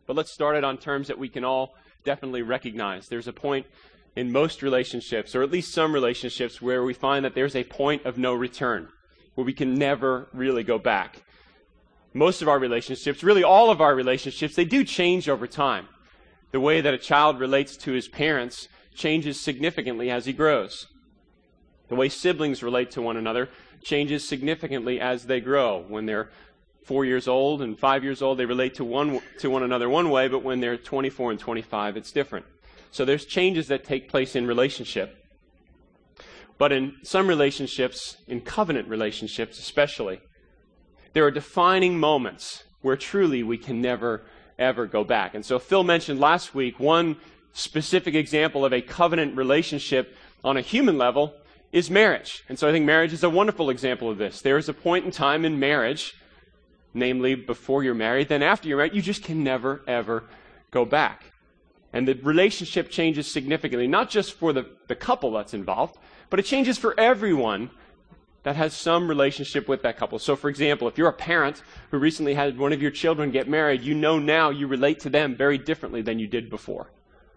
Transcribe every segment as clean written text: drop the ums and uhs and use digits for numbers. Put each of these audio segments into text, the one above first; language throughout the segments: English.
But let's start it on terms that we can all definitely recognize. There's a point in most relationships, or at least some relationships, where we find that there's a point of no return, where we can never really go back. Most of our relationships, really all of our relationships, they do change over time. The way that a child relates to his parents changes significantly as he grows. The way siblings relate to one another changes significantly as they grow. When they're 4 years old and 5 years old, they relate to one another one way, but when they're 24 and 25, it's different. So there's changes that take place in relationship. But in some relationships, in covenant relationships especially, there are defining moments where truly we can never, ever go back. And so Phil mentioned last week one specific example of a covenant relationship on a human level is marriage. And so I think marriage is a wonderful example of this. There is a point in time in marriage, namely before you're married, then after you're married, you just can never, ever go back. And the relationship changes significantly, not just for the couple that's involved, but it changes for everyone that has some relationship with that couple. So for example, if you're a parent who recently had one of your children get married, you know now you relate to them very differently than you did before.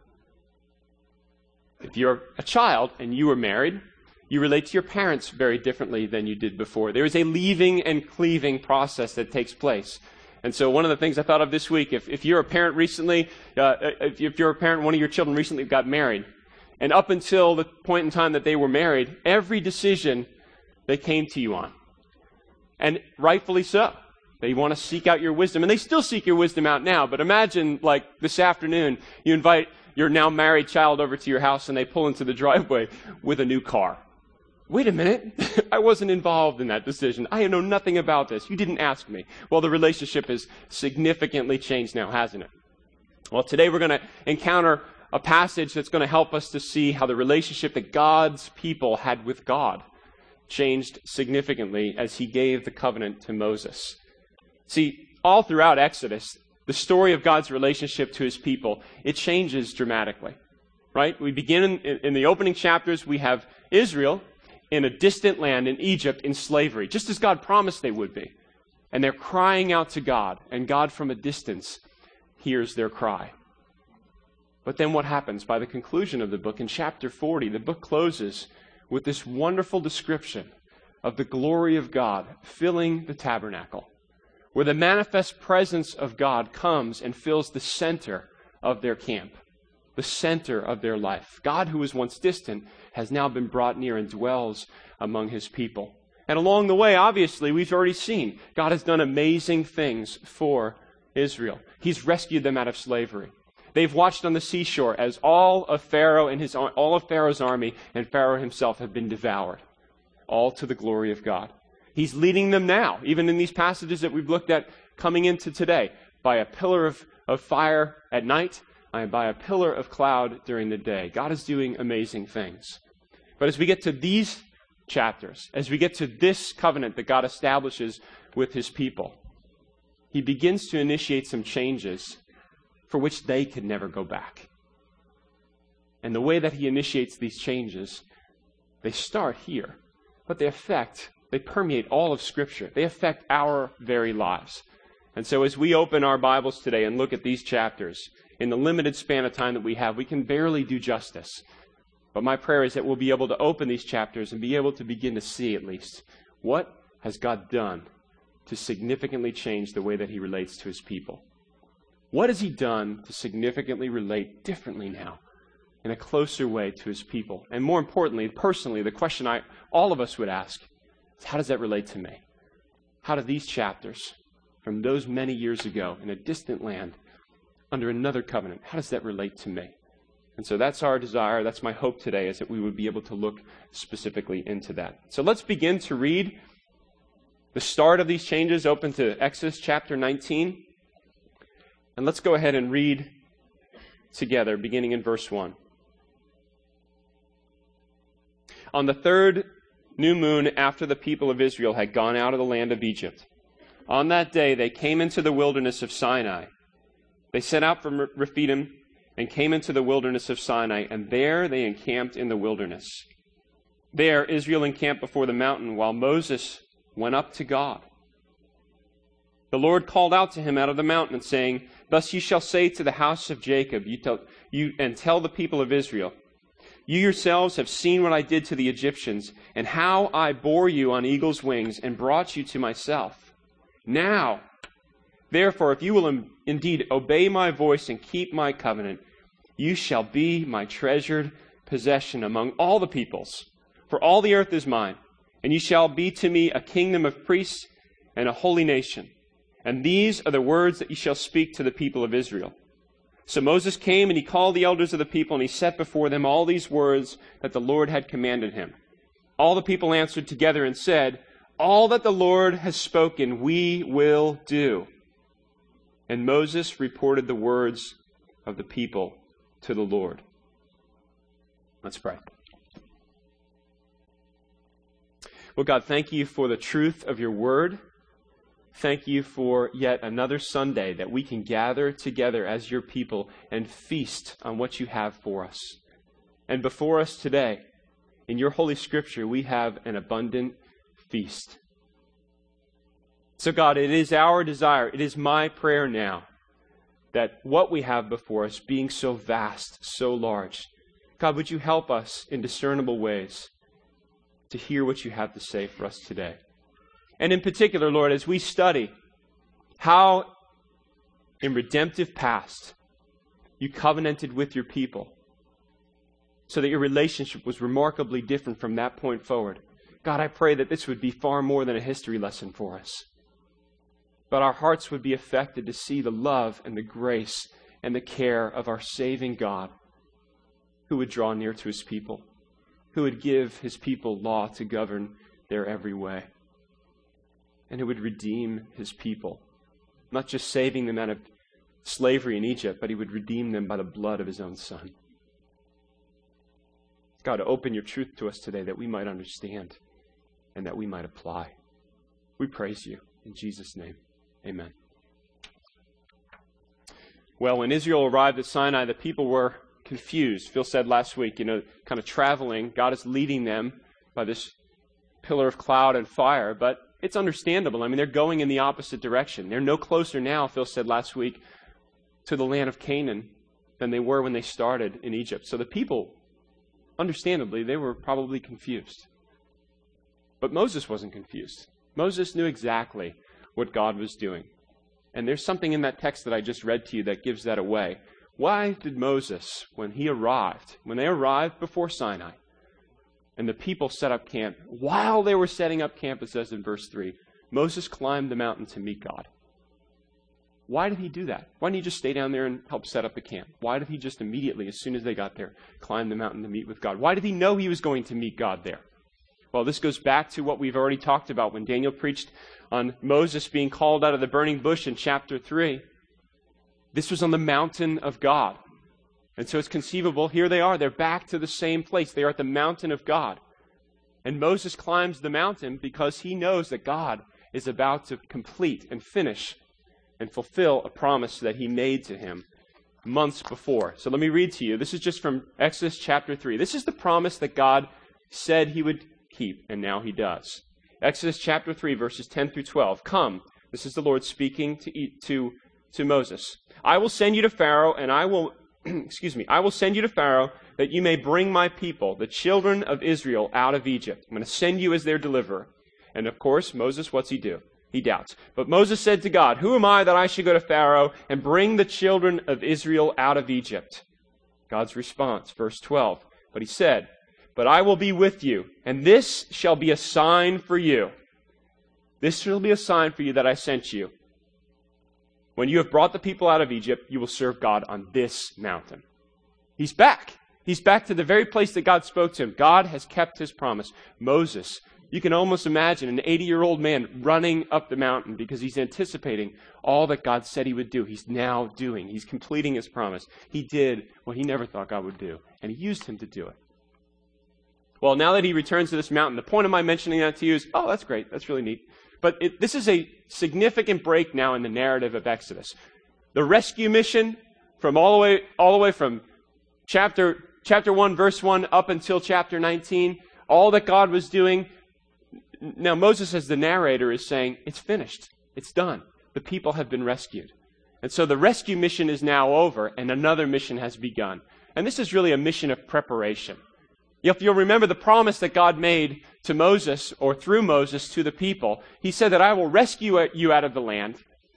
If you're a child and you were married, you relate to your parents very differently than you did before. There is a leaving and cleaving process that takes place. And so one of the things I thought of this week, if you're a parent recently, if you're a parent, one of your children recently got married, and up until the point in time that they were married, every decision they came to you on, and rightfully so. They want to seek out your wisdom, and they still seek your wisdom out now. But imagine, like this afternoon, you invite your now married child over to your house, and they pull into the driveway with a new car. Wait a minute, I wasn't involved in that decision. I know nothing about this. You didn't ask me. Well, the relationship has significantly changed now, hasn't it? Well, today we're going to encounter a passage that's going to help us to see how the relationship that God's people had with God changed significantly as he gave the covenant to Moses. See, all throughout Exodus, the story of God's relationship to his people, it changes dramatically, right? We begin in the opening chapters, we have Israel in a distant land in Egypt in slavery, just as God promised they would be. And they're crying out to God, and God from a distance hears their cry. But then what happens? By the conclusion of the book, in chapter 40, the book closes with this wonderful description of the glory of God filling the tabernacle, where the manifest presence of God comes and fills the center of their camp, the center of their life. God, who was once distant, has now been brought near and dwells among his people. And along the way, obviously, we've already seen God has done amazing things for Israel. He's rescued them out of slavery. They've watched on the seashore as all of Pharaoh's army and Pharaoh himself have been devoured, all to the glory of God. He's leading them now, even in these passages that we've looked at coming into today, by a pillar of fire at night and by a pillar of cloud during the day. God is doing amazing things. But as we get to these chapters, as we get to this covenant that God establishes with his people, he begins to initiate some changes for which they could never go back. And the way that he initiates these changes, they start here, but they permeate all of Scripture. They affect our very lives. And so as we open our Bibles today and look at these chapters, in the limited span of time that we have, we can barely do justice. But my prayer is that we'll be able to open these chapters and be able to begin to see at least what has God done to significantly change the way that he relates to his people. What has he done to significantly relate differently now, in a closer way to his people? And more importantly, personally, the question all of us would ask is, how does that relate to me? How do these chapters from those many years ago in a distant land under another covenant, how does that relate to me? And so that's our desire, that's my hope today, is that we would be able to look specifically into that. So let's begin to read the start of these changes. Open to Exodus chapter 19. And let's go ahead and read together, beginning in verse 1. On the third new moon after the people of Israel had gone out of the land of Egypt, on that day they came into the wilderness of Sinai. They set out from Rephidim and came into the wilderness of Sinai, and there they encamped in the wilderness. There Israel encamped before the mountain while Moses went up to God. The Lord called out to him out of the mountain, saying, Thus you shall say to the house of Jacob, tell the people of Israel, You yourselves have seen what I did to the Egyptians, and how I bore you on eagle's wings and brought you to myself. Now, therefore, if you will indeed obey my voice and keep my covenant, you shall be my treasured possession among all the peoples, for all the earth is mine, and you shall be to me a kingdom of priests and a holy nation. And these are the words that you shall speak to the people of Israel. So Moses came, and he called the elders of the people, and he set before them all these words that the Lord had commanded him. All the people answered together and said, All that the Lord has spoken, we will do. And Moses reported the words of the people to the Lord. Let's pray. Well, God, thank you for the truth of your word. Thank you for yet another Sunday that we can gather together as your people and feast on what you have for us. And before us today, in your Holy Scripture, we have an abundant feast. So God, it is our desire, it is my prayer now, that what we have before us, being so vast, so large, God, would you help us in discernible ways to hear what you have to say for us today? And in particular, Lord, as we study how in redemptive past you covenanted with your people so that your relationship was remarkably different from that point forward. God, I pray that this would be far more than a history lesson for us. But our hearts would be affected to see the love and the grace and the care of our saving God, who would draw near to his people, who would give his people law to govern their every way, and who would redeem his people, not just saving them out of slavery in Egypt, but he would redeem them by the blood of his own Son. God, open your truth to us today that we might understand and that we might apply. We praise you in Jesus' name. Amen. Well, when Israel arrived at Sinai, the people were confused. Phil said last week, kind of traveling. God is leading them by this pillar of cloud and fire, but it's understandable. I mean, they're going in the opposite direction. They're no closer now, Phil said last week, to the land of Canaan than they were when they started in Egypt. So the people, understandably, they were probably confused. But Moses wasn't confused. Moses knew exactly what God was doing. And there's something in that text that I just read to you that gives that away. Why did Moses, when they arrived before Sinai, and the people set up camp, while they were setting up camp, it says in verse 3, Moses climbed the mountain to meet God. Why did he do that? Why didn't he just stay down there and help set up the camp? Why did he just immediately, as soon as they got there, climb the mountain to meet with God? Why did he know he was going to meet God there? Well, this goes back to what we've already talked about when Daniel preached on Moses being called out of the burning bush in chapter 3. This was on the mountain of God. And so it's conceivable, here they are, they're back to the same place. They are at the mountain of God. And Moses climbs the mountain because he knows that God is about to complete and finish and fulfill a promise that he made to him months before. So let me read to you. This is just from Exodus chapter 3. This is the promise that God said he would keep, and now he does. Exodus chapter 3, verses 10 through 12. Come, this is the Lord speaking to Moses. I will send you to Pharaoh, and I will send you to Pharaoh that you may bring my people, the children of Israel, out of Egypt. I'm going to send you as their deliverer. And of course, Moses, what's he do? He doubts. But Moses said to God, who am I that I should go to Pharaoh and bring the children of Israel out of Egypt? God's response, verse 12. But he said, but I will be with you, and this shall be a sign for you. This shall be a sign for you that I sent you. When you have brought the people out of Egypt, you will serve God on this mountain. He's back. He's back to the very place that God spoke to him. God has kept his promise. Moses, you can almost imagine an 80-year-old man running up the mountain because he's anticipating all that God said he would do. He's now doing. He's completing his promise. He did what he never thought God would do, and he used him to do it. Well, now that he returns to this mountain, the point of my mentioning that to you is, oh, that's great. That's really neat. But this is a significant break now in the narrative of Exodus. The rescue mission from all the way from chapter 1, verse 1 up until chapter 19, all that God was doing. Now Moses, as the narrator, is saying, it's finished. It's done. the people have been rescued. And so the rescue mission is now over, and another mission has begun. And this is really a mission of preparation. If you'll remember the promise that God made to Moses, or through Moses to the people, he said that I will rescue you out of the land.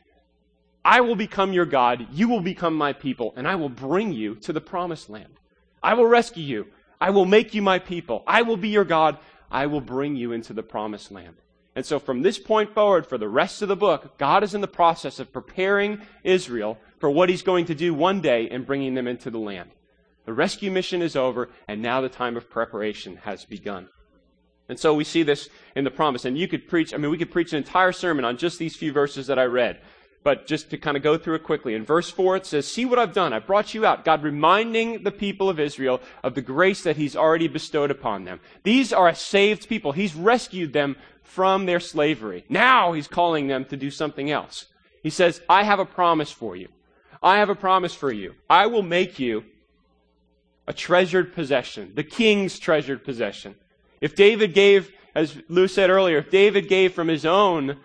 I will become your God, you will become my people, and I will bring you to the promised land. I will rescue you. I will make you my people. I will be your God. I will bring you into the promised land. And so from this point forward, for the rest of the book, God is in the process of preparing Israel for what he's going to do one day in bringing them into the land. The rescue mission is over, and now the time of preparation has begun. And so we see this in the promise. And we could preach an entire sermon on just these few verses that I read. But just to kind of go through it quickly. In verse 4, it says, see what I've done. I brought you out. God reminding the people of Israel of the grace that he's already bestowed upon them. These are a saved people. He's rescued them from their slavery. Now he's calling them to do something else. He says, I have a promise for you. I have a promise for you. I will make you a treasured possession, the king's treasured possession. If David gave, as Lou said earlier, if David gave from his own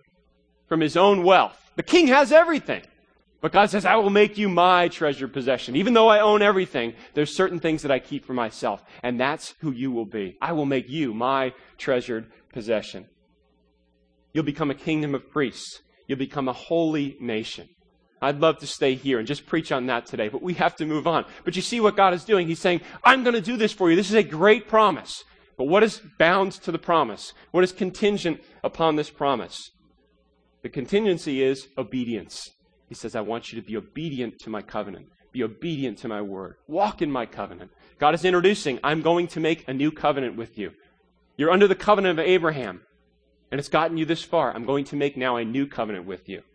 wealth, the king has everything. But God says, I will make you my treasured possession. Even though I own everything, there's certain things that I keep for myself. And that's who you will be. I will make you my treasured possession. You'll become a kingdom of priests. You'll become a holy nation. I'd love to stay here and just preach on that today, but we have to move on. But you see what God is doing. He's saying, I'm going to do this for you. This is a great promise. But what is bound to the promise? What is contingent upon this promise? The contingency is obedience. He says, I want you to be obedient to my covenant. Be obedient to my word. Walk in my covenant. God is introducing, I'm going to make a new covenant with you. You're under the covenant of Abraham, and it's gotten you this far. I'm going to make now a new covenant with you.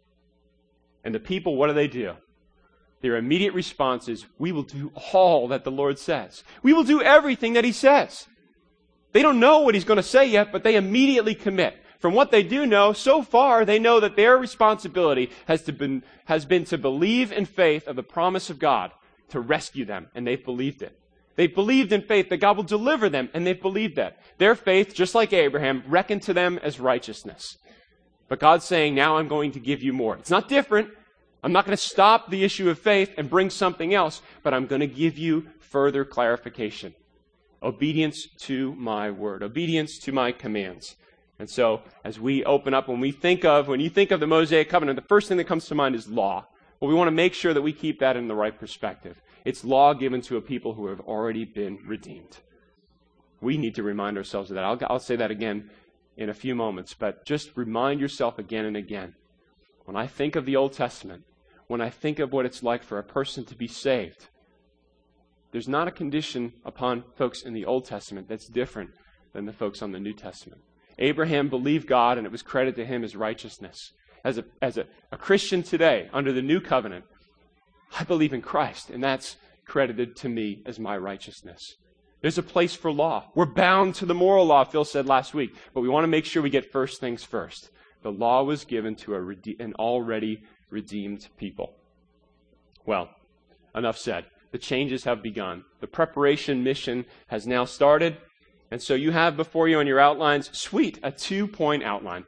And the people, what do? Their immediate response is, we will do all that the Lord says. We will do everything that he says. They don't know what he's going to say yet, but they immediately commit. From what they do know, so far, they know that their responsibility has been to believe in faith of the promise of God to rescue them, and they've believed it. They've believed in faith that God will deliver them, and they've believed that. Their faith, just like Abraham, reckoned to them as righteousness. But God's saying, now I'm going to give you more. It's not different. I'm not going to stop the issue of faith and bring something else, but I'm going to give you further clarification. Obedience to my word. Obedience to my commands. And so, as we open up, when you think of the Mosaic covenant, the first thing that comes to mind is law. Well, we want to make sure that we keep that in the right perspective. It's law given to a people who have already been redeemed. We need to remind ourselves of that. I'll say that again in a few moments, but just remind yourself again and again. When I think of the Old Testament, when I think of what it's like for a person to be saved, there's not a condition upon folks in the Old Testament that's different than the folks on the New Testament. Abraham believed God, and it was credited to him as righteousness. As a Christian today, under the new covenant, I believe in Christ, and that's credited to me as my righteousness. There's a place for law. We're bound to the moral law, Phil said last week, but we want to make sure we get first things first. The law was given to an already redeemed people. Well, enough said. The changes have begun. The preparation mission has now started. And so you have before you on your outlines, a 2-point outline.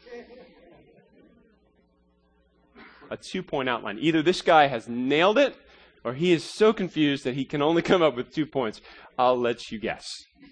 A 2-point outline. Either this guy has nailed it, or he is so confused that he can only come up with 2 points. I'll let you guess.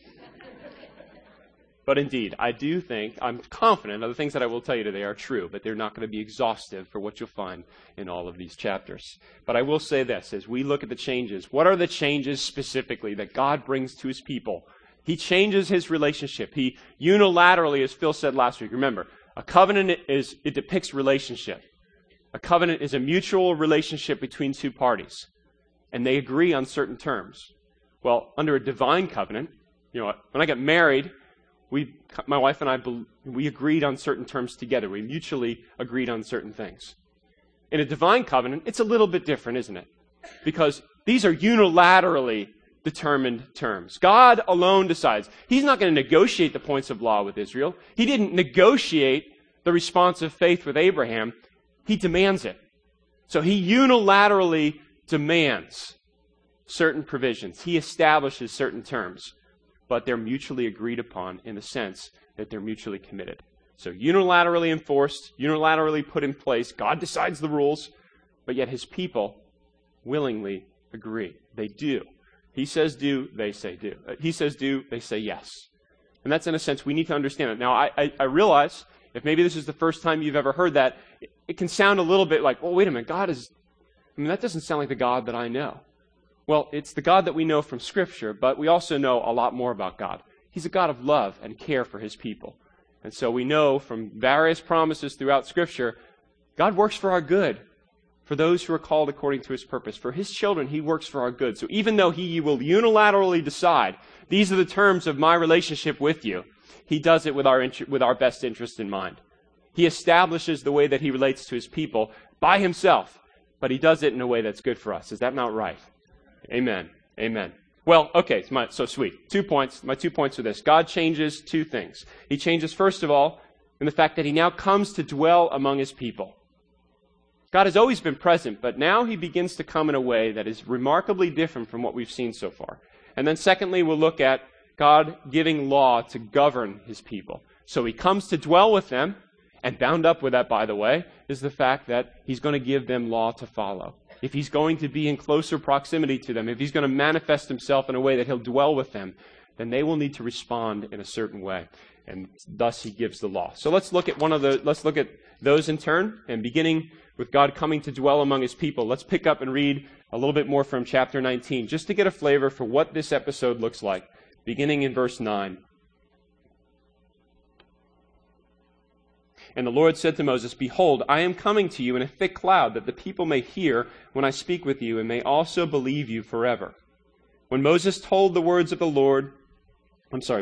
But indeed, I'm confident of the things that I will tell you today are true, but they're not going to be exhaustive for what you'll find in all of these chapters. But I will say this, as we look at the changes, what are the changes specifically that God brings to his people? He changes his relationship. He unilaterally, as Phil said last week, remember, a covenant it depicts relationship. A covenant is a mutual relationship between two parties, and they agree on certain terms. Well, under a divine covenant, when I got married, my wife and I, we agreed on certain terms together. We mutually agreed on certain things. In a divine covenant, it's a little bit different, isn't it? Because these are unilaterally determined terms. God alone decides. He's not going to negotiate the points of law with Israel. He didn't negotiate the response of faith with Abraham. He demands it. So he unilaterally demands certain provisions. He establishes certain terms, but they're mutually agreed upon in the sense that they're mutually committed. So unilaterally enforced, unilaterally put in place. God decides the rules, but yet his people willingly agree. They do. He says do, they say do. He says do, they say yes. And that's, in a sense, we need to understand it. Now, I realize, if maybe this is the first time you've ever heard that, it can sound a little bit like, well, wait a minute, that doesn't sound like the God that I know. Well, it's the God that we know from Scripture, but we also know a lot more about God. He's a God of love and care for his people. And so we know from various promises throughout Scripture, God works for our good, for those who are called according to his purpose. For his children, he works for our good. So even though he will unilaterally decide, these are the terms of my relationship with you, he does it with our best interest in mind. He establishes the way that he relates to his people by himself, but he does it in a way that's good for us. Is that not right? Amen. Amen. Well, okay, so sweet. 2 points. My 2 points are this. God changes two things. He changes, first of all, in the fact that he now comes to dwell among his people. God has always been present, but now he begins to come in a way that is remarkably different from what we've seen so far. And then secondly, we'll look at God giving law to govern his people. So he comes to dwell with them, and bound up with that, by the way, is the fact that he's going to give them law to follow. If he's going to be in closer proximity to them, if he's going to manifest himself in a way that he'll dwell with them, then they will need to respond in a certain way. And thus he gives the law. So let's look at those in turn, and beginning with God coming to dwell among his people, let's pick up and read a little bit more from chapter 19, just to get a flavor for what this episode looks like, beginning in verse 9. And the Lord said to Moses, "Behold, I am coming to you in a thick cloud, that the people may hear when I speak with you, and may also believe you forever." When Moses told the words of the Lord, the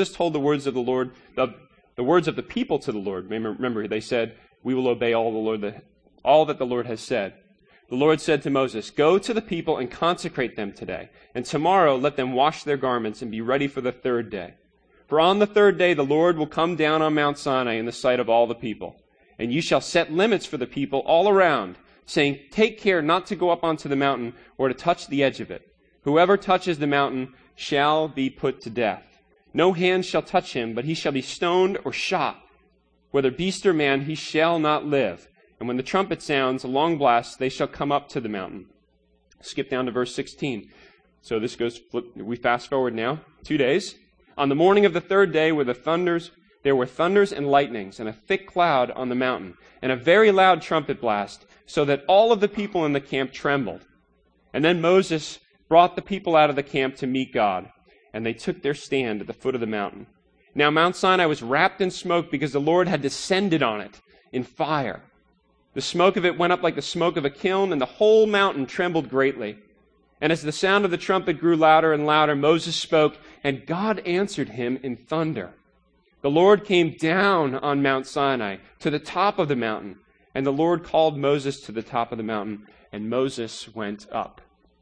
words of the people to the Lord, remember they said, "We will obey all that the Lord has said." The Lord said to Moses, "Go to the people and consecrate them today, and tomorrow let them wash their garments and be ready for the third day. For on the third day the Lord will come down on Mount Sinai in the sight of all the people. And you shall set limits for the people all around, saying, 'Take care not to go up onto the mountain or to touch the edge of it. Whoever touches the mountain shall be put to death. No hand shall touch him, but he shall be stoned or shot. Whether beast or man, he shall not live. And when the trumpet sounds a long blast, they shall come up to the mountain.'" Skip down to verse 16. So we fast forward now, 2 days. "On the morning of the third day there were thunders and lightnings, and a thick cloud on the mountain, and a very loud trumpet blast, so that all of the people in the camp trembled. And then Moses brought the people out of the camp to meet God, and they took their stand at the foot of the mountain. Now Mount Sinai was wrapped in smoke because the Lord had descended on it in fire. The smoke of it went up like the smoke of a kiln, and the whole mountain trembled greatly. And as the sound of the trumpet grew louder and louder, Moses spoke, and God answered him in thunder. The Lord came down on Mount Sinai to the top of the mountain, and the Lord called Moses to the top of the mountain, and Moses went up."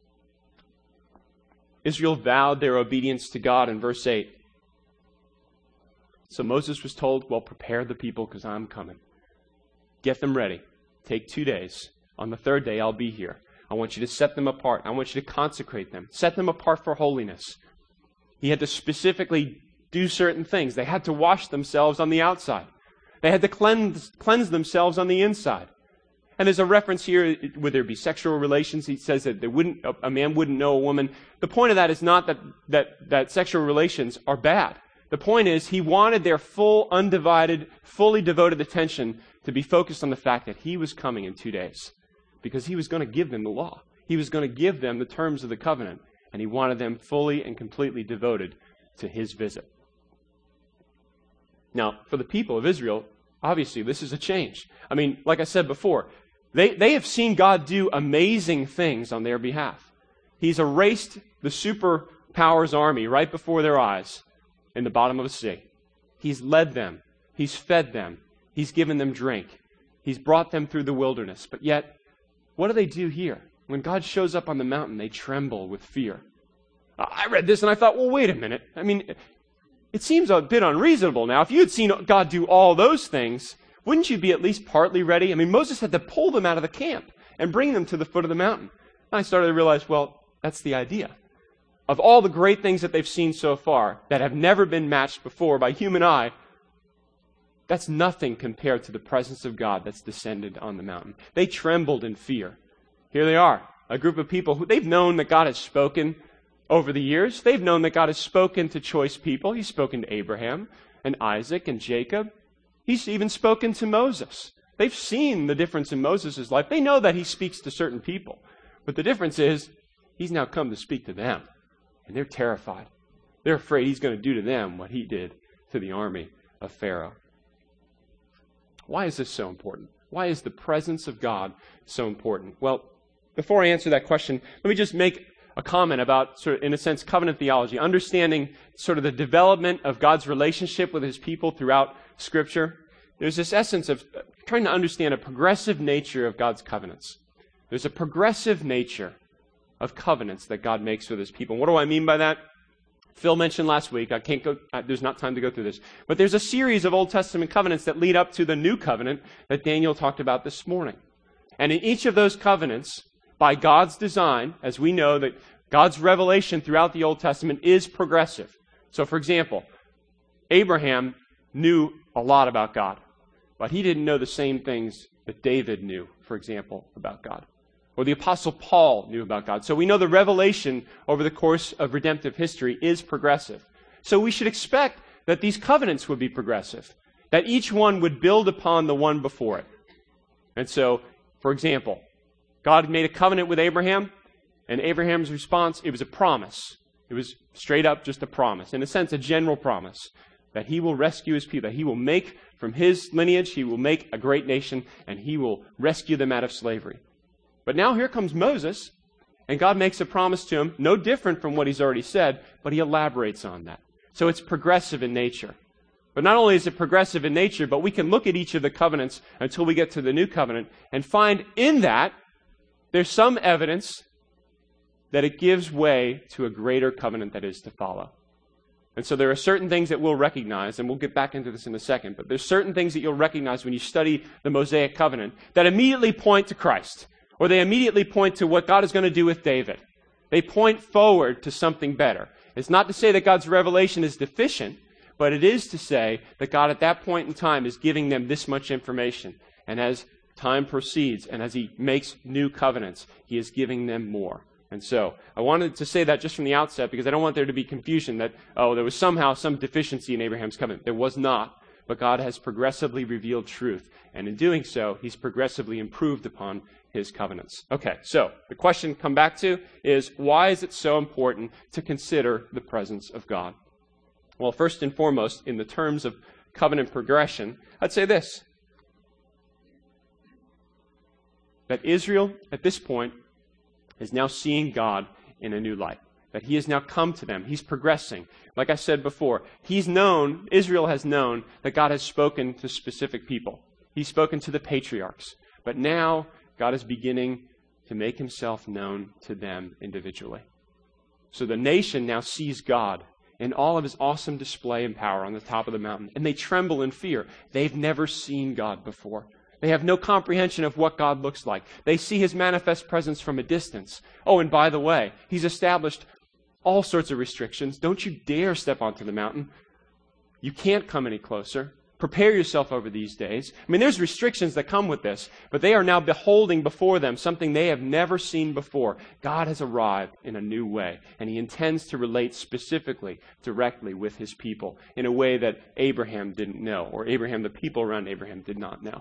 Israel vowed their obedience to God in verse 8. So Moses was told, well, prepare the people because I'm coming. Get them ready. Take 2 days. On the third day, I'll be here. I want you to set them apart. I want you to consecrate them. Set them apart for holiness. He had to specifically do certain things. They had to wash themselves on the outside. They had to cleanse themselves on the inside. And there's a reference here, would there be sexual relations? He says that a man wouldn't know a woman. The point of that is not that sexual relations are bad. The point is he wanted their full, undivided, fully devoted attention to be focused on the fact that he was coming in 2 days. Because he was going to give them the law. He was going to give them the terms of the covenant. And he wanted them fully and completely devoted to his visit. Now, for the people of Israel, obviously this is a change. I mean, like I said before, they have seen God do amazing things on their behalf. He's erased the superpowers army right before their eyes in the bottom of a sea. He's led them. He's fed them. He's given them drink. He's brought them through the wilderness. But yet, what do here? When God shows up on the mountain, they tremble with fear. I read this and I thought, well, wait a minute. I mean, it seems a bit unreasonable now. If you had seen God do all those things, wouldn't you be at least partly ready? I mean, Moses had to pull them out of the camp and bring them to the foot of the mountain. And I started to realize, well, that's the idea. Of all the great things that they've seen so far that have never been matched before by human eye, That's nothing compared to the presence of God that's descended on the mountain. They trembled in fear. Here they are, a group of people who they've known that God has spoken over the years. They've known that God has spoken to choice people. He's spoken to Abraham and Isaac and Jacob. He's even spoken to Moses. They've seen the difference in Moses' life. They know that he speaks to certain people. But the difference is, he's now come to speak to them. And they're terrified. They're afraid he's going to do to them what he did to the army of Pharaoh. Why is this so important? Why is the presence of God so important? Well, before I answer that question, let me just make a comment about, sort of, in a sense, covenant theology, understanding sort of the development of God's relationship with his people throughout Scripture. There's this essence of trying to understand a progressive nature of God's covenants. There's a progressive nature of covenants that God makes with his people. And what do I mean by that? Phil mentioned last week, there's not time to go through this, but there's a series of Old Testament covenants that lead up to the new covenant that Daniel talked about this morning. And in each of those covenants, by God's design, as we know that God's revelation throughout the Old Testament is progressive. So, for example, Abraham knew a lot about God, but he didn't know the same things that David knew, for example, about God. Or the Apostle Paul knew about God. So we know the revelation over the course of redemptive history is progressive. So we should expect that these covenants would be progressive, that each one would build upon the one before it. And so, for example, God made a covenant with Abraham, and Abraham's response, it was a promise. It was straight up just a promise. In a sense, a general promise that he will rescue his people, that he will make from his lineage, he will make a great nation, and he will rescue them out of slavery. But now here comes Moses, and God makes a promise to him, no different from what he's already said, but he elaborates on that. So it's progressive in nature. But not only is it progressive in nature, but we can look at each of the covenants until we get to the new covenant and find in that there's some evidence that it gives way to a greater covenant that is to follow. And so there are certain things that we'll recognize, and we'll get back into this in a second, but there's certain things that you'll recognize when you study the Mosaic covenant that immediately point to Christ. Or they immediately point to what God is going to do with David. They point forward to something better. It's not to say that God's revelation is deficient, but it is to say that God at that point in time is giving them this much information. And as time proceeds and as he makes new covenants, he is giving them more. And so I wanted to say that just from the outset because I don't want there to be confusion that, there was somehow some deficiency in Abraham's covenant. There was not. But God has progressively revealed truth. And in doing so, he's progressively improved upon his covenants. Okay, so the question to come back to is, why is it so important to consider the presence of God? Well, first and foremost, in the terms of covenant progression, I'd say this. That Israel, at this point, is now seeing God in a new light. That he has now come to them. He's progressing. Like I said before, Israel has known that God has spoken to specific people. He's spoken to the patriarchs. But now, God is beginning to make himself known to them individually. So the nation now sees God in all of his awesome display and power on the top of the mountain. And they tremble in fear. They've never seen God before. They have no comprehension of what God looks like. They see his manifest presence from a distance. Oh, and by the way, he's established all sorts of restrictions. Don't you dare step onto the mountain. You can't come any closer. Prepare yourself over these days. I mean, there's restrictions that come with this, but they are now beholding before them something they have never seen before. God has arrived in a new way, and he intends to relate specifically, directly with his people in a way that Abraham didn't know, or the people around Abraham did not know.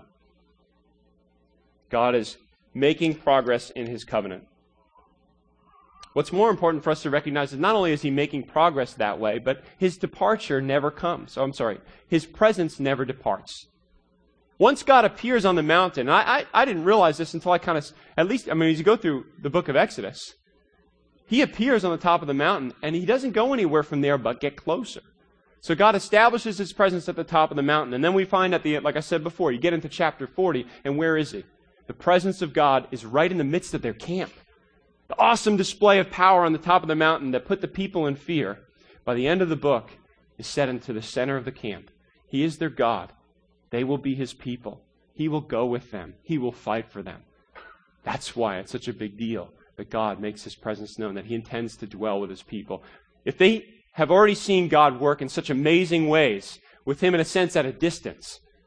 God is making progress in his covenant. What's more important for us to recognize is not only is he making progress that way, but his departure never comes. His presence never departs. Once God appears on the mountain, I didn't realize this until as you go through the book of Exodus, he appears on the top of the mountain, and he doesn't go anywhere from there but get closer. So God establishes his presence at the top of the mountain, and then we find like I said before, you get into chapter 40, and where is he? The presence of God is right in the midst of their camp. The awesome display of power on the top of the mountain that put the people in fear, by the end of the book, is set into the center of the camp. He is their God. They will be his people. He will go with them. He will fight for them. That's why it's such a big deal that God makes his presence known, that he intends to dwell with his people. If they have already seen God work in such amazing ways, with him in a sense at a distance,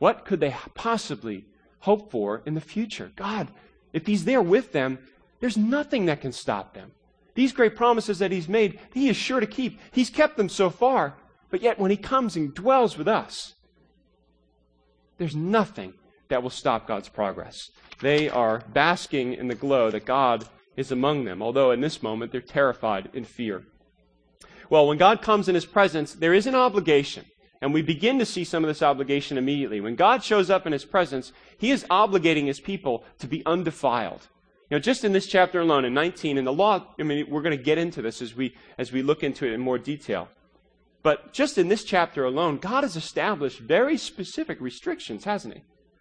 What could they possibly hope for in the future? God, if He's there with them, there's nothing that can stop them. These great promises that He's made, He is sure to keep. He's kept them so far, but yet when He comes and dwells with us, there's nothing that will stop God's progress. They are basking in the glow that God is among them, although in this moment they're terrified in fear. Well, when God comes in His presence, there is an obligation, and we begin to see some of this obligation immediately. When God shows up in His presence, He is obligating His people to be undefiled. Just in this chapter alone, in 19, in the law, we're going to get into this as we look into it in more detail. But just in this chapter alone, God has established very specific restrictions, hasn't He?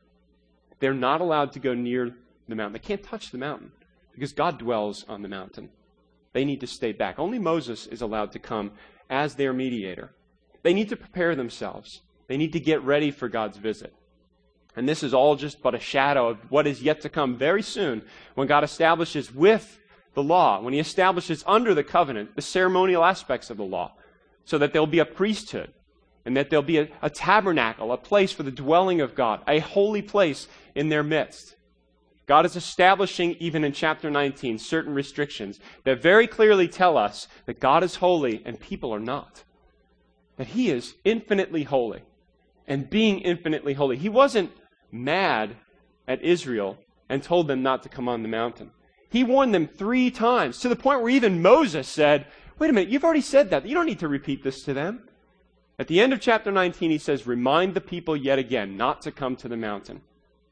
They're not allowed to go near the mountain. They can't touch the mountain because God dwells on the mountain. They need to stay back. Only Moses is allowed to come as their mediator. They need to prepare themselves. They need to get ready for God's visit. And this is all just but a shadow of what is yet to come very soon when God establishes with the law, when He establishes under the covenant the ceremonial aspects of the law, so that there'll be a priesthood and that there'll be a tabernacle, a place for the dwelling of God, a holy place in their midst. God is establishing, even in chapter 19, certain restrictions that very clearly tell us that God is holy and people are not. That He is infinitely holy. And being infinitely holy, He wasn't mad at Israel and told them not to come on the mountain. He warned them 3 times, to the point where even Moses said, wait a minute, you've already said that. You don't need to repeat this to them. At the end of chapter 19, He says, remind the people yet again not to come to the mountain.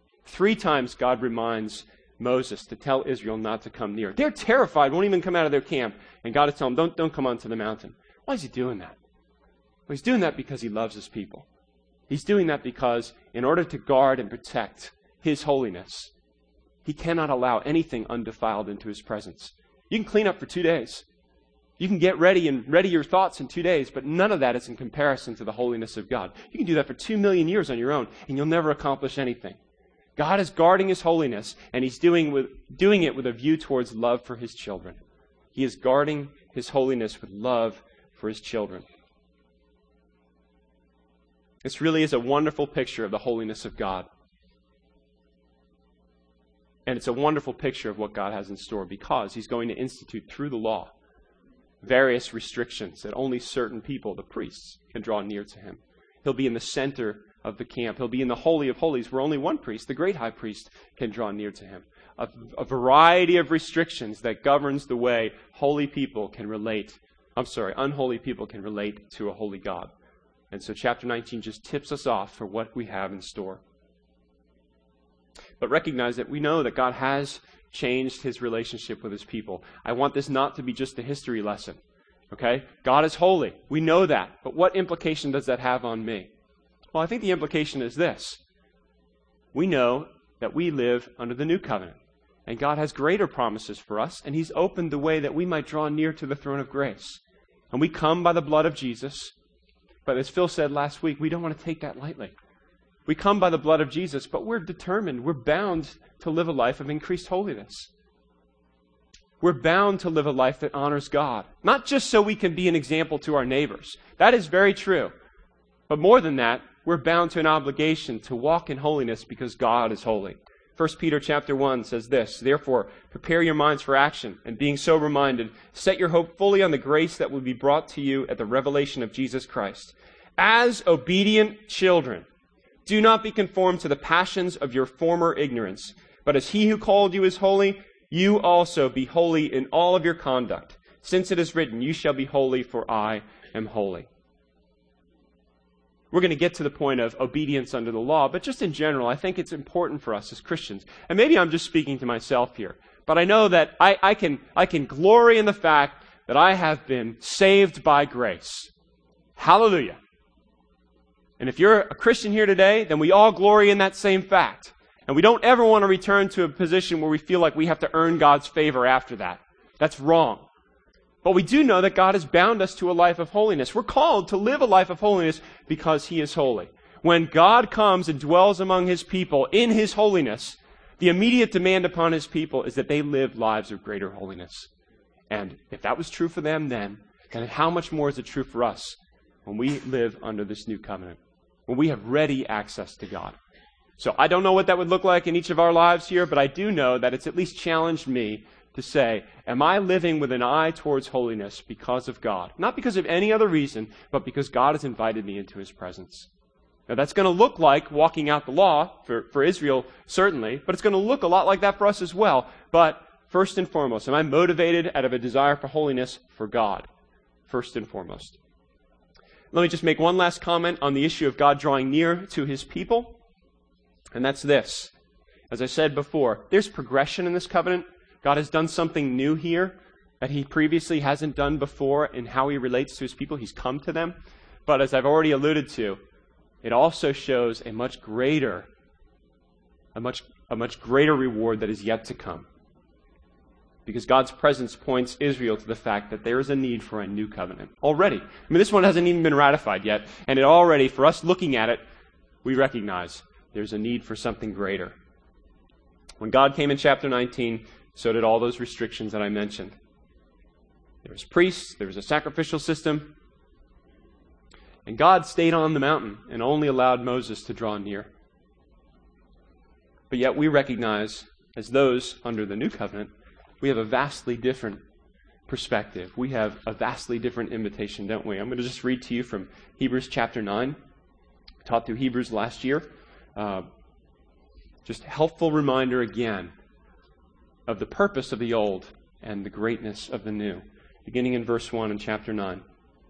3 times God reminds Moses to tell Israel not to come near. They're terrified, won't even come out of their camp. And God is telling them, don't come onto the mountain. Why is He doing that? Well, He's doing that because He loves His people. He's doing that because in order to guard and protect His holiness, He cannot allow anything undefiled into His presence. You can clean up for 2 days. You can get ready and ready your thoughts in 2 days, but none of that is in comparison to the holiness of God. You can do that for 2 million years on your own, and you'll never accomplish anything. God is guarding His holiness, and He's doing it with a view towards love for His children. He is guarding His holiness with love for His children. This really is a wonderful picture of the holiness of God. And it's a wonderful picture of what God has in store because He's going to institute through the law various restrictions that only certain people, the priests, can draw near to Him. He'll be in the center of the camp. He'll be in the Holy of Holies where only one priest, the great high priest, can draw near to Him. A variety of restrictions that governs the way unholy people can relate to a holy God. And so chapter 19 just tips us off for what we have in store. But recognize that we know that God has changed His relationship with His people. I want this not to be just a history lesson. Okay? God is holy. We know that. But what implication does that have on me? Well, I think the implication is this. We know that we live under the new covenant. And God has greater promises for us, and He's opened the way that we might draw near to the throne of grace. And we come by the blood of Jesus. But as Phil said last week, we don't want to take that lightly. We come by the blood of Jesus, but we're determined, we're bound to live a life of increased holiness. We're bound to live a life that honors God. Not just so we can be an example to our neighbors. That is very true. But more than that, we're bound to an obligation to walk in holiness because God is holy. 1 Peter chapter 1 says this, therefore, prepare your minds for action, and being sober-minded, set your hope fully on the grace that will be brought to you at the revelation of Jesus Christ. As obedient children, do not be conformed to the passions of your former ignorance, but as He who called you is holy, you also be holy in all of your conduct, since it is written, you shall be holy, for I am holy. We're going to get to the point of obedience under the law, but just in general, I think it's important for us as Christians. And maybe I'm just speaking to myself here, but I know that I can glory in the fact that I have been saved by grace. Hallelujah. And if you're a Christian here today, then we all glory in that same fact. And we don't ever want to return to a position where we feel like we have to earn God's favor after that. That's wrong. But we do know that God has bound us to a life of holiness. We're called to live a life of holiness because He is holy. When God comes and dwells among His people in His holiness, the immediate demand upon His people is that they live lives of greater holiness. And if that was true for them then how much more is it true for us when we live under this new covenant? when we have ready access to God. So I don't know what that would look like in each of our lives here, but I do know that it's at least challenged me to say, am I living with an eye towards holiness because of God? Not because of any other reason, but because God has invited me into his presence. Now that's going to look like walking out the law for Israel, certainly, but it's going to look a lot like that for us as well. But first and foremost, am I motivated out of a desire for holiness for God? First and foremost. Let me just make one last comment on the issue of God drawing near to his people, and that's this. As I said before, there's progression in this covenant. God has done something new here that he previously hasn't done before in how he relates to his people. He's come to them. But as I've already alluded to, it also shows a much greater reward that is yet to come. Because God's presence points Israel to the fact that there is a need for a new covenant already. I mean, this one hasn't even been ratified yet, and it already, for us looking at it, we recognize there's a need for something greater. When God came in chapter 19, so did all those restrictions that I mentioned. There was priests, there was a sacrificial system, and God stayed on the mountain and only allowed Moses to draw near. But yet we recognize, as those under the new covenant, we have a vastly different perspective. We have a vastly different invitation, don't we? I'm going to just read to you from Hebrews chapter 9. I taught through Hebrews last year. Just a helpful reminder again of the purpose of the old and the greatness of the new. Beginning in verse 1 in chapter 9.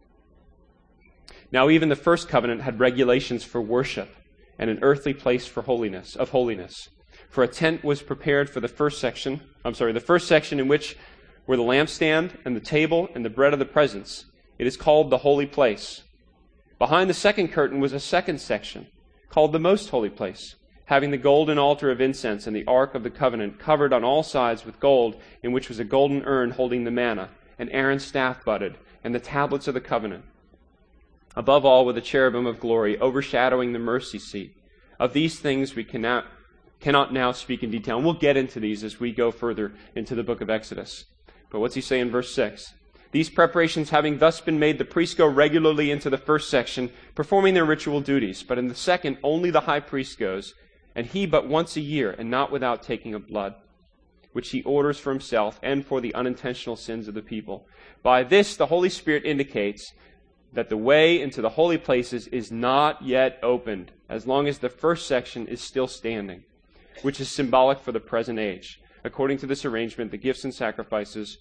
Now even the first covenant had regulations for worship and an earthly place for holiness. For a tent was prepared for the first section in which were the lampstand and the table and the bread of the presence. It is called the holy place. Behind the second curtain was a second section, called the most holy place, having the golden altar of incense and the ark of the covenant covered on all sides with gold, in which was a golden urn holding the manna, and Aaron's staff budded, and the tablets of the covenant. Above all were the cherubim of glory, overshadowing the mercy seat. Of these things we cannot now speak in detail, and we'll get into these as we go further into the book of Exodus. But what's he say in verse 6? These preparations having thus been made, the priests go regularly into the first section, performing their ritual duties. But in the second, only the high priest goes, and he but once a year, and not without taking of blood, which he orders for himself and for the unintentional sins of the people. By this, the Holy Spirit indicates that the way into the holy places is not yet opened, as long as the first section is still standing, which is symbolic for the present age. According to this arrangement, the gifts and sacrifices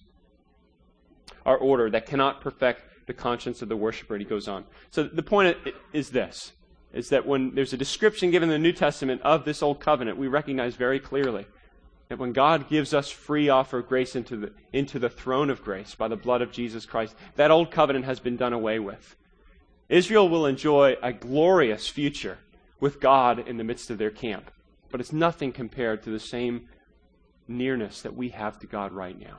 are ordered that cannot perfect the conscience of the worshiper. And he goes on. So the point is this, is that when there's a description given in the New Testament of this old covenant, we recognize very clearly that when God gives us free offer of grace into the throne of grace by the blood of Jesus Christ, that old covenant has been done away with. Israel will enjoy a glorious future with God in the midst of their camp. But it's nothing compared to the same nearness that we have to God right now.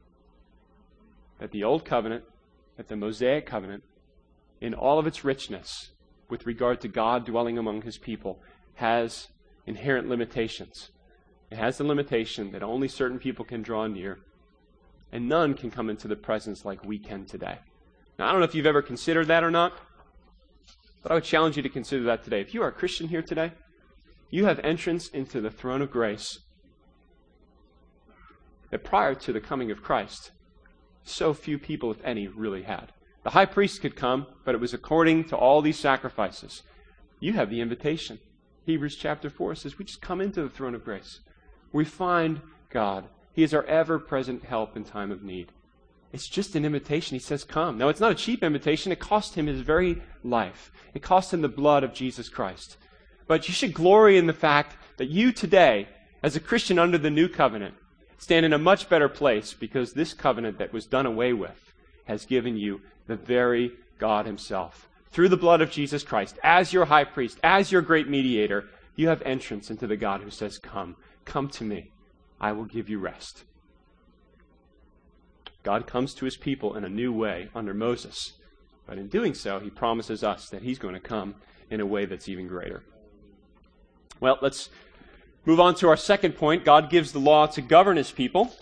That the Old Covenant, that the Mosaic Covenant, in all of its richness with regard to God dwelling among his people, has inherent limitations. It has the limitation that only certain people can draw near, and none can come into the presence like we can today. Now, I don't know if you've ever considered that or not, but I would challenge you to consider that today. If you are a Christian here today, you have entrance into the throne of grace that prior to the coming of Christ, so few people, if any, really had. The high priest could come, but it was according to all these sacrifices. You have the invitation. Hebrews chapter 4 says we just come into the throne of grace. We find God. He is our ever-present help in time of need. It's just an invitation. He says, come. Now, it's not a cheap invitation. It cost him his very life. It cost him the blood of Jesus Christ. But you should glory in the fact that you today, as a Christian under the new covenant, stand in a much better place because this covenant that was done away with has given you the very God himself. Through the blood of Jesus Christ, as your high priest, as your great mediator, you have entrance into the God who says, come to me. I will give you rest. God comes to his people in a new way under Moses. But in doing so, he promises us that he's going to come in a way that's even greater. Well, let's move on to our second point. God gives the law to govern his people.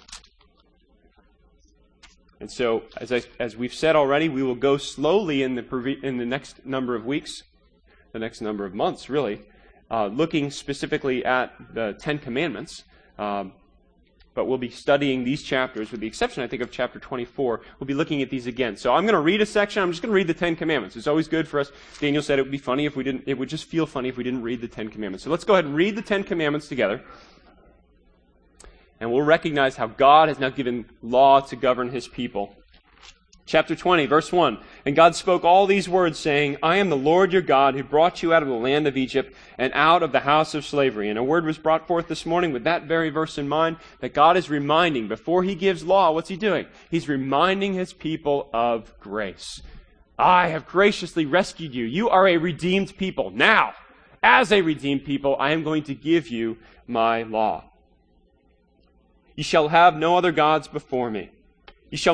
And so, as we've said already, we will go slowly in the next number of weeks the next number of months, really, looking specifically at the Ten Commandments. But we'll be studying these chapters, with the exception, I think, of chapter 24. We'll be looking at these again. So I'm going to read a section. I'm just going to read the Ten Commandments. It's always good for us. Daniel said it would be funny if we didn't. It would just feel funny if we didn't read the Ten Commandments. So let's go ahead and read the Ten Commandments together. And we'll recognize how God has now given law to govern his people. Chapter 20, verse 1. And God spoke all these words, saying, I am the Lord your God, who brought you out of the land of Egypt and out of the house of slavery. And a word was brought forth this morning with that very verse in mind, that God is reminding, before he gives law, what's he doing? He's reminding his people of grace. I have graciously rescued you. You are a redeemed people. Now, as a redeemed people, I am going to give you my law. You shall have no other gods before me. You shall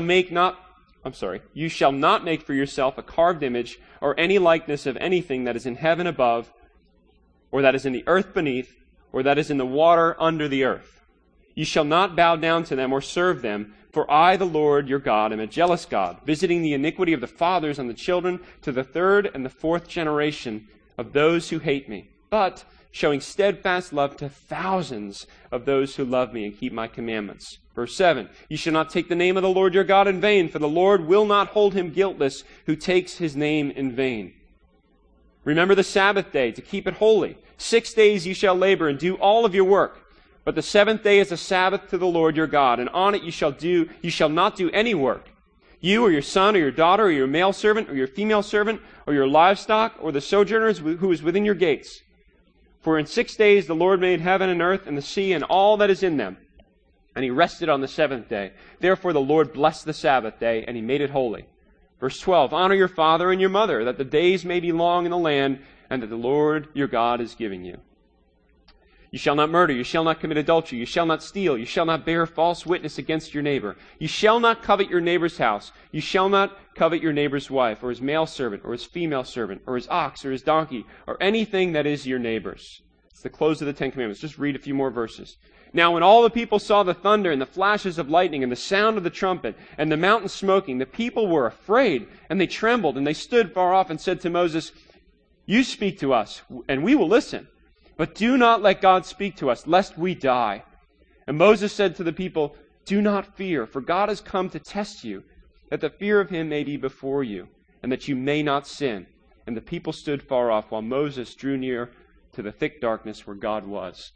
not make for yourself a carved image or any likeness of anything that is in heaven above, or that is in the earth beneath, or that is in the water under the earth. You shall not bow down to them or serve them, for I, the Lord your God, am a jealous God, visiting the iniquity of the fathers on the children to the third and the fourth generation of those who hate me, but showing steadfast love to thousands of those who love me and keep my commandments. Verse 7, you shall not take the name of the Lord your God in vain, for the Lord will not hold him guiltless who takes his name in vain. Remember the Sabbath day to keep it holy. 6 days you shall labor and do all of your work. But the seventh day is a Sabbath to the Lord your God, and on it you shall not do any work. You or your son or your daughter or your male servant or your female servant or your livestock or the sojourners who is within your gates. For in 6 days the Lord made heaven and earth and the sea and all that is in them. And he rested on the seventh day. Therefore the Lord blessed the Sabbath day, and he made it holy. Verse 12, honor your father and your mother, that the days may be long in the land, and that the Lord your God is giving you. You shall not murder, you shall not commit adultery, you shall not steal, you shall not bear false witness against your neighbor. You shall not covet your neighbor's house. You shall not covet your neighbor's wife, or his male servant, or his female servant, or his ox, or his donkey, or anything that is your neighbor's. It's the close of the Ten Commandments. Just read a few more verses. Now when all the people saw the thunder and the flashes of lightning and the sound of the trumpet and the mountain smoking, the people were afraid, and they trembled, and they stood far off and said to Moses, you speak to us, and we will listen. But do not let God speak to us, lest we die. And Moses said to the people, do not fear, for God has come to test you, that the fear of him may be before you, and that you may not sin. And the people stood far off, while Moses drew near to the thick darkness where God was.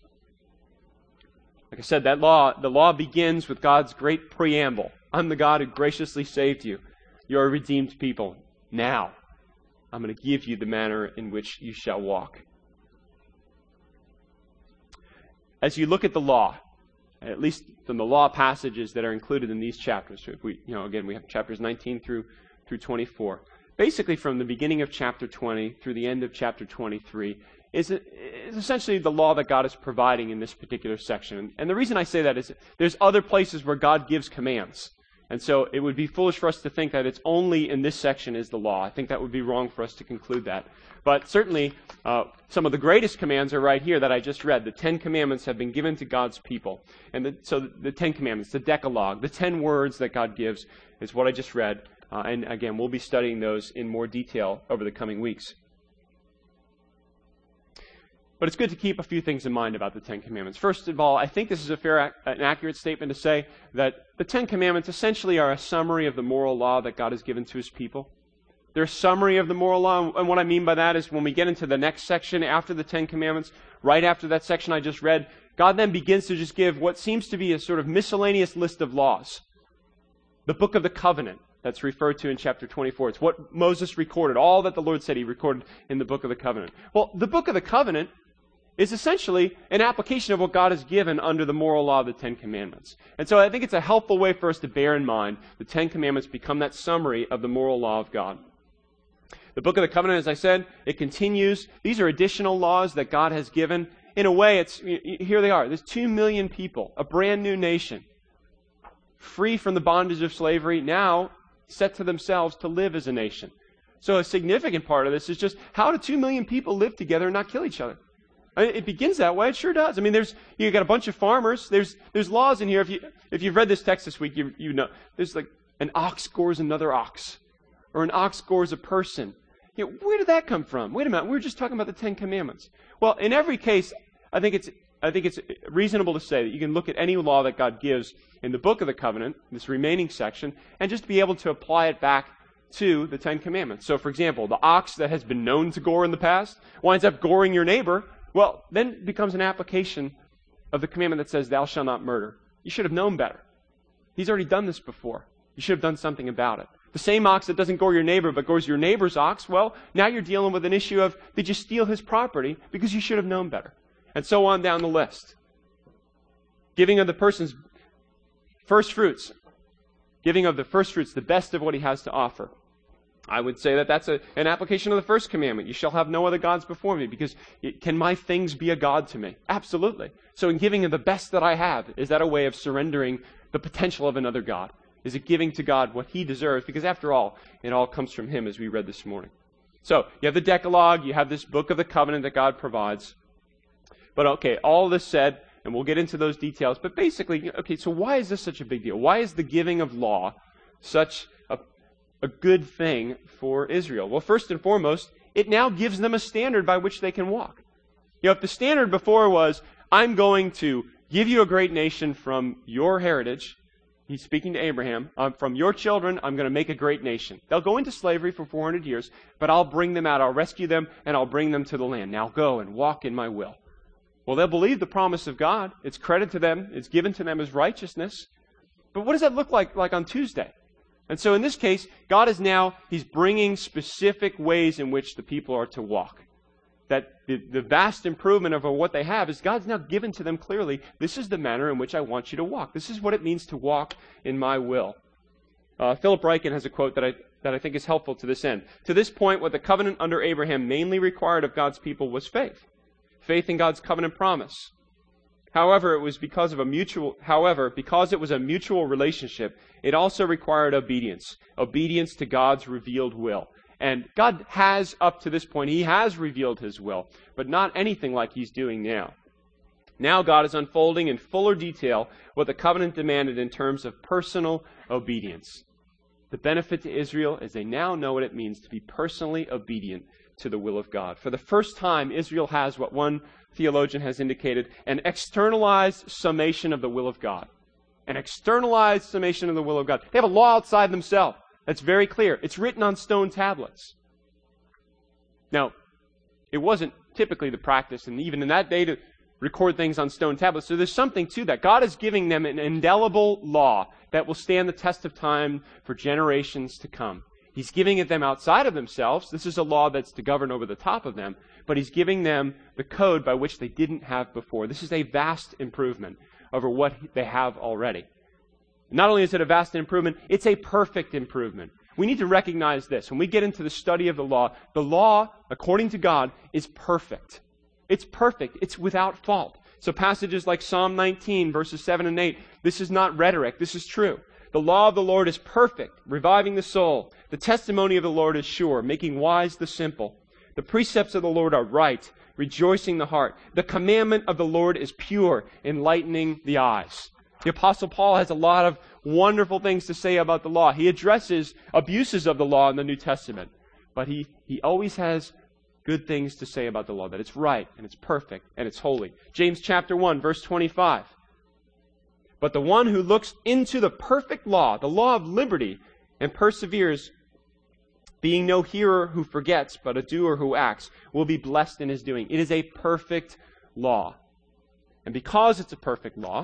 Like I said, the law begins with God's great preamble. I'm the God who graciously saved you. You're a redeemed people. Now, I'm going to give you the manner in which you shall walk. As you look at the law, at least from the law passages that are included in these chapters, we have chapters 19 through 24. Basically, from the beginning of chapter 20 through the end of chapter 23 is essentially the law that God is providing in this particular section. And the reason I say that is there's other places where God gives commands. And so it would be foolish for us to think that it's only in this section is the law. I think that would be wrong for us to conclude that. But certainly, some of the greatest commands are right here that I just read. The 10 Commandments have been given to God's people. And so the 10 Commandments, the Decalogue, the 10 words that God gives is what I just read. And again, we'll be studying those in more detail over the coming weeks. But it's good to keep a few things in mind about the Ten Commandments. First of all, I think this is an accurate statement to say that the Ten Commandments essentially are a summary of the moral law that God has given to his people. They're a summary of the moral law, and what I mean by that is when we get into the next section after the Ten Commandments, right after that section I just read, God then begins to just give what seems to be a sort of miscellaneous list of laws. The Book of the Covenant that's referred to in chapter 24. It's what Moses recorded, all that the Lord said he recorded in the Book of the Covenant. Well, the Book of the Covenant is essentially an application of what God has given under the moral law of the Ten Commandments. And so I think it's a helpful way for us to bear in mind the Ten Commandments become that summary of the moral law of God. The Book of the Covenant, as I said, it continues. These are additional laws that God has given. In a way, here they are. There's 2 million people, a brand new nation, free from the bondage of slavery, now set to themselves to live as a nation. So a significant part of this is just how do 2 million people live together and not kill each other? I mean, it begins that way. It sure does. I mean, you got a bunch of farmers. There's laws in here. If you've read this text this week, you know there's like an ox gores another ox, or an ox gores a person. where did that come from? Wait a minute, we were just talking about the Ten Commandments. Well, in every case, I think it's reasonable to say that you can look at any law that God gives in the Book of the Covenant, this remaining section, and just be able to apply it back to the Ten Commandments. So, for example, the ox that has been known to gore in the past winds up goring your neighbor. Well, then it becomes an application of the commandment that says, thou shalt not murder. You should have known better. He's already done this before. You should have done something about it. The same ox that doesn't gore your neighbor but gores your neighbor's ox, well, now you're dealing with an issue of, did you steal his property because you should have known better? And so on down the list. Giving of the person's first fruits. Giving of the first fruits, the best of what he has to offer. I would say that that's an application of the first commandment. You shall have no other gods before me, because can my things be a god to me? Absolutely. So in giving of the best that I have, is that a way of surrendering the potential of another god? Is it giving to God what he deserves? Because after all, it all comes from him, as we read this morning. So you have the Decalogue, you have this book of the covenant that God provides. But okay, all this said, and we'll get into those details, but basically, okay, so why is this such a big deal? Why is the giving of law such a good thing for Israel? Well, first and foremost, it now gives them a standard by which they can walk. If the standard before was, I'm going to give you a great nation from your heritage, he's speaking to Abraham, from your children, I'm going to make a great nation. They'll go into slavery for 400 years, but I'll bring them out, I'll rescue them, and I'll bring them to the land. Now go and walk in my will. Well, they'll believe the promise of God. It's credit to them. It's given to them as righteousness. But what does that look like on Tuesday? And so in this case, God is now, he's bringing specific ways in which the people are to walk. That the vast improvement over what they have is God's now given to them clearly, this is the manner in which I want you to walk. This is what it means to walk in my will. Philip Ryken has a quote that I think is helpful to this end. To this point, what the covenant under Abraham mainly required of God's people was faith. Faith in God's covenant promise. However, because it was a mutual relationship, it also required obedience. Obedience to God's revealed will. And God has, up to this point, he has revealed his will, but not anything like he's doing now. Now God is unfolding in fuller detail what the covenant demanded in terms of personal obedience. The benefit to Israel is they now know what it means to be personally obedient to the will of God. For the first time, Israel has what one theologian has indicated, an externalized summation of the will of God. An externalized summation of the will of God. They have a law outside themselves. That's very clear. It's written on stone tablets. Now, it wasn't typically the practice, and even in that day, to record things on stone tablets. So there's something to that. God is giving them an indelible law that will stand the test of time for generations to come. He's giving it them outside of themselves. This is a law that's to govern over the top of them, but he's giving them the code by which they didn't have before. This is a vast improvement over what they have already. Not only is it a vast improvement, it's a perfect improvement. We need to recognize this. When we get into the study of the law, according to God, is perfect. It's perfect. It's without fault. So passages like Psalm 19, verses 7 and 8, this is not rhetoric. This is true. The law of the Lord is perfect, reviving the soul. The testimony of the Lord is sure, making wise the simple. The precepts of the Lord are right, rejoicing the heart. The commandment of the Lord is pure, enlightening the eyes. The Apostle Paul has a lot of wonderful things to say about the law. He addresses abuses of the law in the New Testament. But he always has good things to say about the law, that it's right, and it's perfect, and it's holy. James chapter 1, verse 25. But the one who looks into the perfect law, the law of liberty, and perseveres, being no hearer who forgets, but a doer who acts, will be blessed in his doing. It is a perfect law. And because it's a perfect law,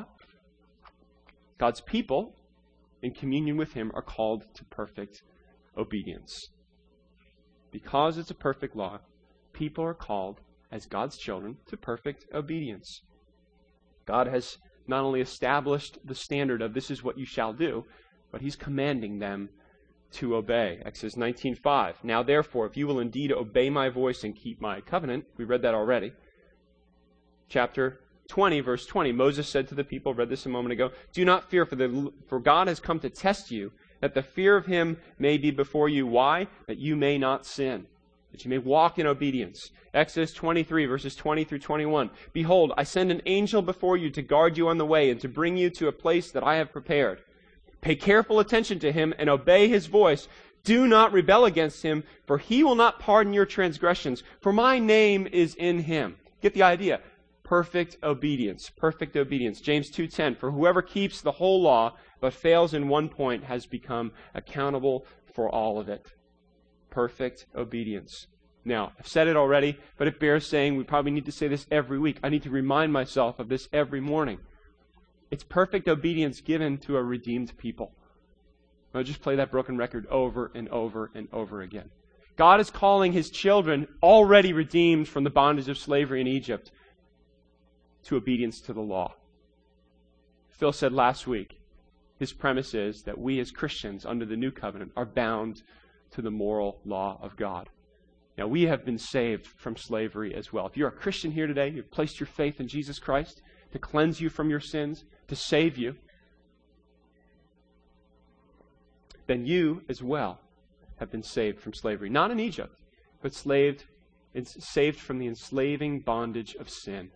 God's people, in communion with him, are called to perfect obedience. Because it's a perfect law, people are called, as God's children, to perfect obedience. God has not only established the standard of this is what you shall do, but he's commanding them to obey. Exodus 19:5. Now therefore, if you will indeed obey my voice and keep my covenant, we read that already. Chapter 20, verse 20, Moses said to the people, read this a moment ago, do not fear, for God has come to test you, that the fear of him may be before you. Why? That you may not sin, that you may walk in obedience. Exodus 23, verses 20 through 21. Behold, I send an angel before you to guard you on the way and to bring you to a place that I have prepared. Pay careful attention to him and obey his voice. Do not rebel against him, for he will not pardon your transgressions, for my name is in him. Get the idea. Perfect obedience. Perfect obedience. James 2:10, for whoever keeps the whole law but fails in one point has become accountable for all of it. Perfect obedience. Now, I've said it already, but it bears saying. We probably need to say this every week. I need to remind myself of this every morning. It's perfect obedience given to a redeemed people. I'll just play that broken record over and over and over again. God is calling his children, already redeemed from the bondage of slavery in Egypt, to obedience to the law. Phil said last week, his premise is that we as Christians under the new covenant are bound to the moral law of God. Now, we have been saved from slavery as well. If you're a Christian here today, you've placed your faith in Jesus Christ to cleanse you from your sins, to save you, then you as well have been saved from slavery. Not in Egypt, but saved from the enslaving bondage of sin.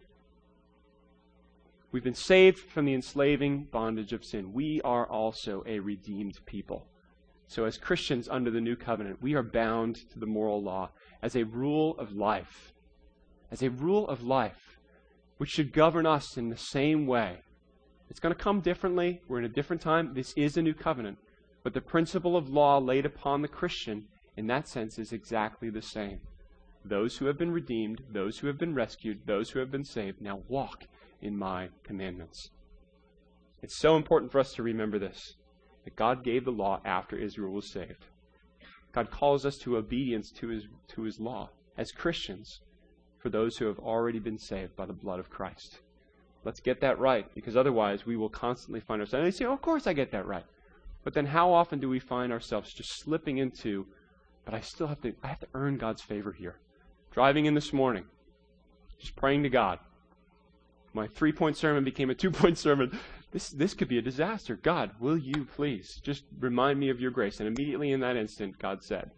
We've been saved from the enslaving bondage of sin. We are also a redeemed people. So as Christians under the new covenant, we are bound to the moral law as a rule of life. As a rule of life, which should govern us in the same way. It's going to come differently. We're in a different time. This is a new covenant. But the principle of law laid upon the Christian, in that sense, is exactly the same. Those who have been redeemed, those who have been rescued, those who have been saved, now walk in my commandments. It's so important for us to remember this, that God gave the law after Israel was saved. God calls us to obedience to his law as Christians for those who have already been saved by the blood of Christ. Let's get that right, because otherwise we will constantly find ourselves, and they say, oh, of course I get that right. But then how often do we find ourselves just slipping into, but I have to earn God's favor here. Driving in this morning, just praying to God. My 3-point sermon became a 2-point sermon. This could be a disaster. God, will you please just remind me of your grace? And immediately in that instant, God said,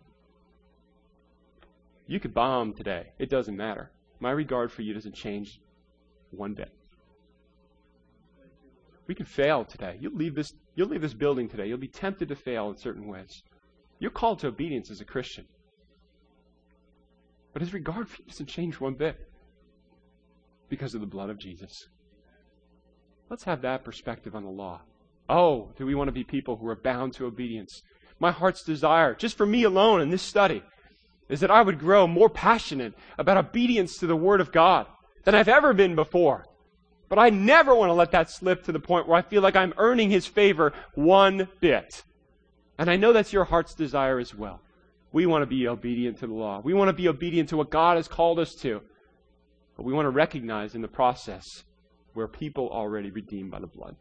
you could bomb today. It doesn't matter. My regard for you doesn't change one bit. We can fail today. You'll leave this building today. You'll be tempted to fail in certain ways. You're called to obedience as a Christian. But his regard for you doesn't change one bit because of the blood of Jesus. Let's have that perspective on the law. Oh, do we want to be people who are bound to obedience? My heart's desire, just for me alone in this study, is that I would grow more passionate about obedience to the Word of God than I've ever been before. But I never want to let that slip to the point where I feel like I'm earning his favor one bit. And I know that's your heart's desire as well. We want to be obedient to the law. We want to be obedient to what God has called us to. But we want to recognize in the process we're people already redeemed by the blood.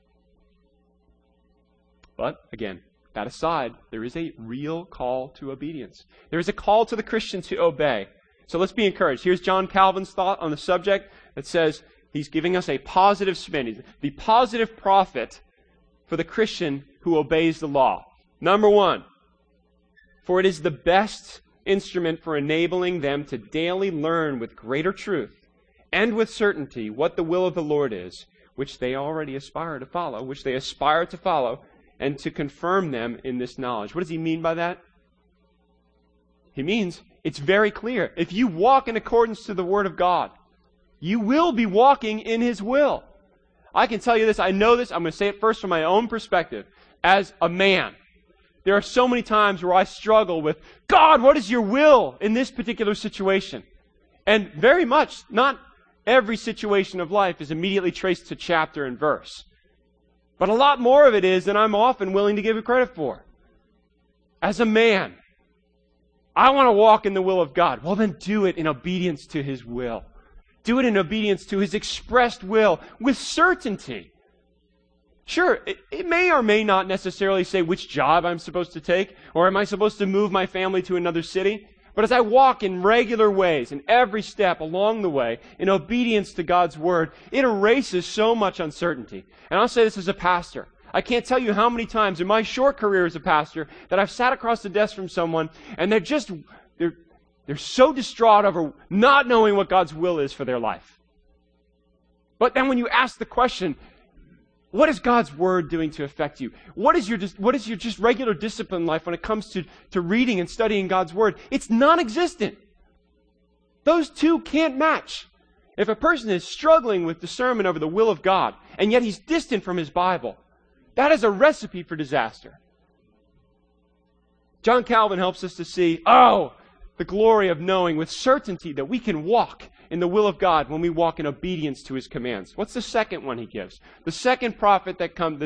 But, again, that aside, there is a real call to obedience. There is a call to the Christian to obey. So let's be encouraged. Here's John Calvin's thought on the subject that says, he's giving us a positive spin. He's the positive prophet for the Christian who obeys the law. Number 1, for it is the best instrument for enabling them to daily learn with greater truth and with certainty what the will of the Lord is, which they already aspire to follow, and to confirm them in this knowledge. What does he mean by that? He means it's very clear. If you walk in accordance to the Word of God, you will be walking in his will. I can tell you this, I know this, I'm going to say it first from my own perspective. As a man, there are so many times where I struggle with, God, what is your will in this particular situation? And very much, not every situation of life is immediately traced to chapter and verse. But a lot more of it is than I'm often willing to give it credit for. As a man, I want to walk in the will of God. Well, then do it in obedience to his will. Do it in obedience to his expressed will with certainty. Sure, it may or may not necessarily say which job I'm supposed to take, or am I supposed to move my family to another city? But as I walk in regular ways, in every step along the way, in obedience to God's Word, it erases so much uncertainty. And I'll say this as a pastor. I can't tell you how many times in my short career as a pastor that I've sat across the desk from someone and they're so distraught over not knowing what God's will is for their life. But then when you ask the question, What is God's Word doing to affect you? What is your just regular discipline life when it comes to reading and studying God's Word? It's non-existent. Those two can't match. If a person is struggling with discernment over the will of God, and yet he's distant from his Bible, that is a recipe for disaster. John Calvin helps us to see, the glory of knowing with certainty that we can walk in the will of God when we walk in obedience to His commands. What's the second one he gives? The second profitability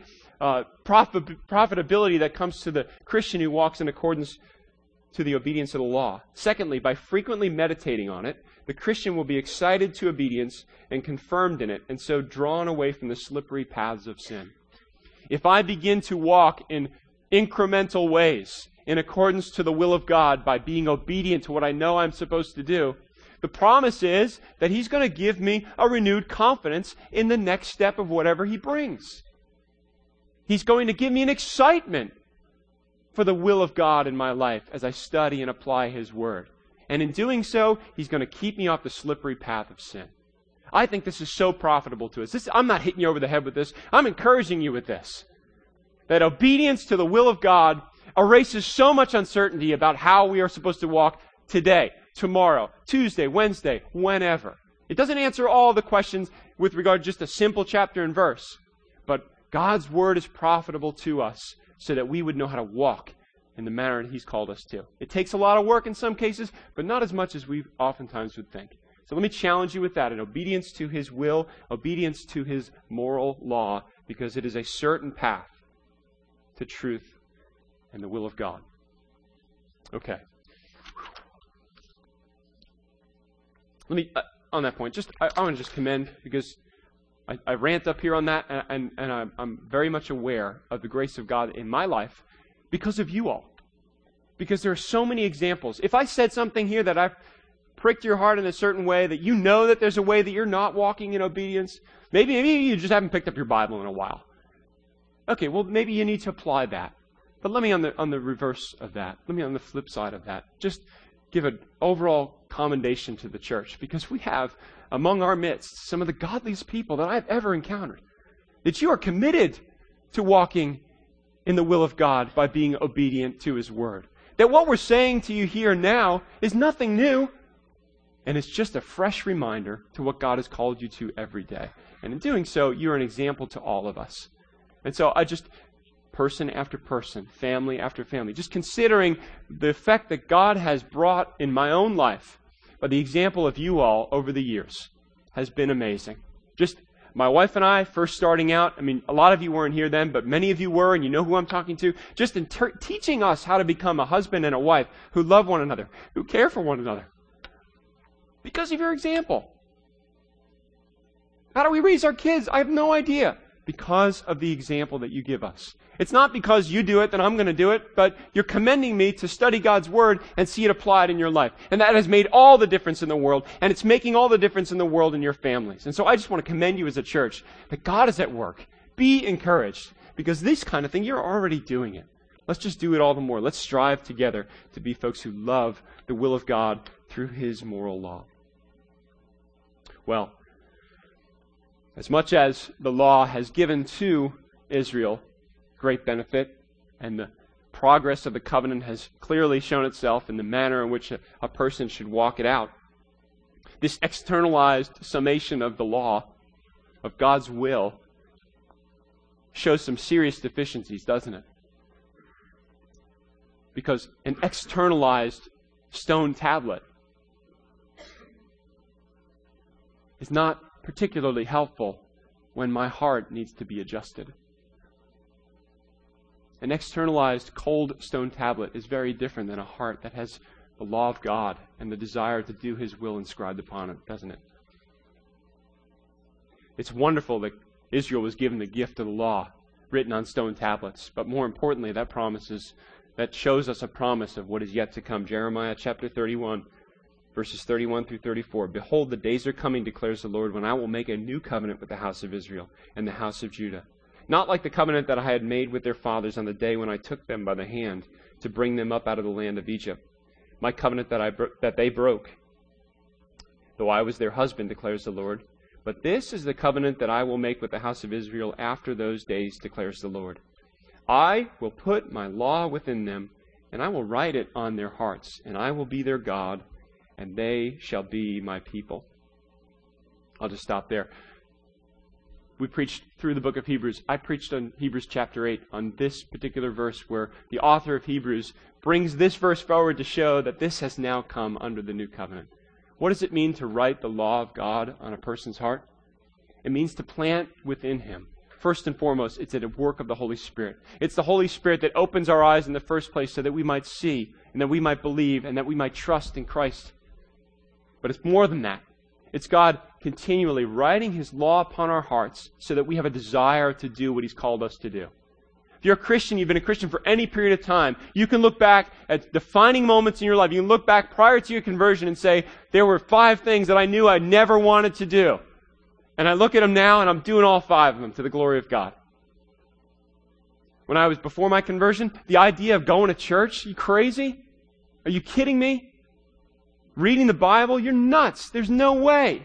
that comes to the Christian who walks in accordance to the obedience of the law. Secondly, by frequently meditating on it, the Christian will be excited to obedience and confirmed in it, and so drawn away from the slippery paths of sin. If I begin to walk in incremental ways, in accordance to the will of God, by being obedient to what I know I'm supposed to do, the promise is that He's going to give me a renewed confidence in the next step of whatever He brings. He's going to give me an excitement for the will of God in my life as I study and apply His Word. And in doing so, He's going to keep me off the slippery path of sin. I think this is so profitable to us. I'm not hitting you over the head with this. I'm encouraging you with this. That obedience to the will of God erases so much uncertainty about how we are supposed to walk today, tomorrow, Tuesday, Wednesday, whenever. It doesn't answer all the questions with regard to just a simple chapter and verse. But God's Word is profitable to us so that we would know how to walk in the manner that He's called us to. It takes a lot of work in some cases, but not as much as we oftentimes would think. So let me challenge you with that, in obedience to His will, obedience to His moral law, because it is a certain path to truth and the will of God. Okay. Let me, on that point, I want to just commend, because I rant up here on that, and I'm very much aware of the grace of God in my life because of you all. Because there are so many examples. If I said something here that I've pricked your heart in a certain way, that you know that there's a way that you're not walking in obedience, maybe you just haven't picked up your Bible in a while. Okay, well, maybe you need to apply that. But let me, on the reverse of that, let me on the flip side of that, just give an overall commendation to the church, because we have among our midst some of the godliest people that I've ever encountered. That you are committed to walking in the will of God by being obedient to His Word. That what we're saying to you here now is nothing new, and it's just a fresh reminder to what God has called you to every day. And in doing so, you're an example to all of us. And so person after person, family after family, just considering the effect that God has brought in my own life by the example of you all over the years has been amazing. Just my wife and I first starting out, a lot of you weren't here then, but many of you were, and you know who I'm talking to, just in teaching us how to become a husband and a wife who love one another, who care for one another. Because of your example. How do we raise our kids? I have no idea. Because of the example that you give us. It's not because you do it that I'm going to do it, but you're commending me to study God's Word and see it applied in your life. And that has made all the difference in the world, and it's making all the difference in the world in your families. And so I just want to commend you as a church that God is at work. Be encouraged, because this kind of thing, you're already doing it. Let's just do it all the more. Let's strive together to be folks who love the will of God through His moral law. Well, as much as the law has given to Israel great benefit, and the progress of the covenant has clearly shown itself in the manner in which a person should walk it out, this externalized summation of the law, of God's will, shows some serious deficiencies, doesn't it? Because an externalized stone tablet is not particularly helpful when my heart needs to be adjusted. An externalized cold stone tablet is very different than a heart that has the law of God and the desire to do His will inscribed upon it, doesn't it? It's wonderful that Israel was given the gift of the law written on stone tablets, but more importantly, that shows us a promise of what is yet to come. Jeremiah chapter 31, verses 31 through 34. Behold, the days are coming, declares the Lord, when I will make a new covenant with the house of Israel and the house of Judah. Not like the covenant that I had made with their fathers on the day when I took them by the hand to bring them up out of the land of Egypt. My covenant that they broke, though I was their husband, declares the Lord. But this is the covenant that I will make with the house of Israel after those days, declares the Lord. I will put my law within them, and I will write it on their hearts, and I will be their God, and they shall be my people. I'll just stop there. We preached through the book of Hebrews. I preached on Hebrews chapter 8 on this particular verse where the author of Hebrews brings this verse forward to show that this has now come under the new covenant. What does it mean to write the law of God on a person's heart? It means to plant within him. First and foremost, it's a work of the Holy Spirit. It's the Holy Spirit that opens our eyes in the first place so that we might see and that we might believe and that we might trust in Christ. But it's more than that. It's God continually writing His law upon our hearts so that we have a desire to do what He's called us to do. If you're a Christian, you've been a Christian for any period of time, you can look back at defining moments in your life. You can look back prior to your conversion and say, there were 5 things that I knew I never wanted to do. And I look at them now and I'm doing all 5 of them to the glory of God. When I was before my conversion, the idea of going to church, you crazy? Are you kidding me? Reading the Bible, you're nuts. There's no way.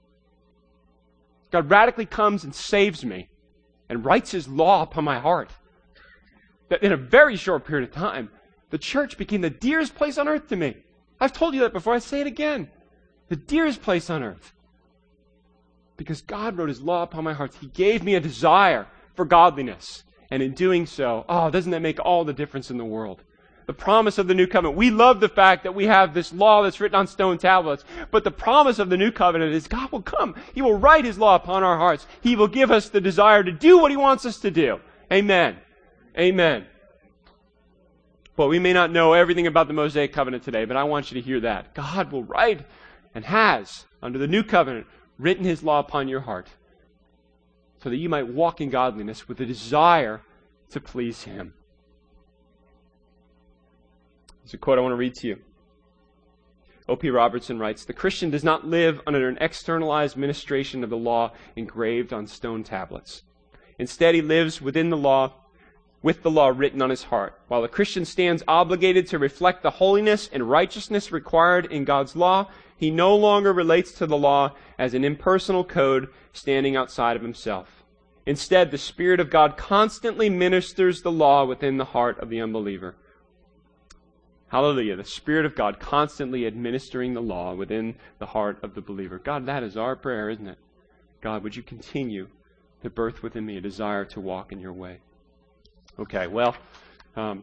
God radically comes and saves me and writes His law upon my heart. That in a very short period of time, the church became the dearest place on earth to me. I've told you that before. I say it again. The dearest place on earth. Because God wrote His law upon my heart. He gave me a desire for godliness. And in doing so, doesn't that make all the difference in the world? The promise of the new covenant. We love the fact that we have this law that's written on stone tablets. But the promise of the new covenant is God will come. He will write His law upon our hearts. He will give us the desire to do what He wants us to do. Amen. Amen. Well, we may not know everything about the Mosaic covenant today, but I want you to hear that. God will write and has, under the new covenant, written His law upon your heart so that you might walk in godliness with a desire to please Him. There's a quote I want to read to you. O.P. Robertson writes, "The Christian does not live under an externalized ministration of the law engraved on stone tablets. Instead, he lives within the law, with the law written on his heart. While the Christian stands obligated to reflect the holiness and righteousness required in God's law, he no longer relates to the law as an impersonal code standing outside of himself. Instead, the Spirit of God constantly ministers the law within the heart of the unbeliever." Hallelujah. The Spirit of God constantly administering the law within the heart of the believer. God, that is our prayer, isn't it? God, would you continue to birth within me a desire to walk in your way? Okay, well, I'm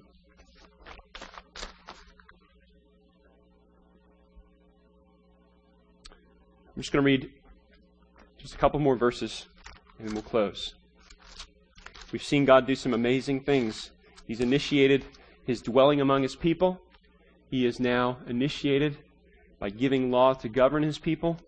just going to read just a couple more verses and then we'll close. We've seen God do some amazing things. He's initiated His dwelling among His people. He is now initiated by giving law to govern His people.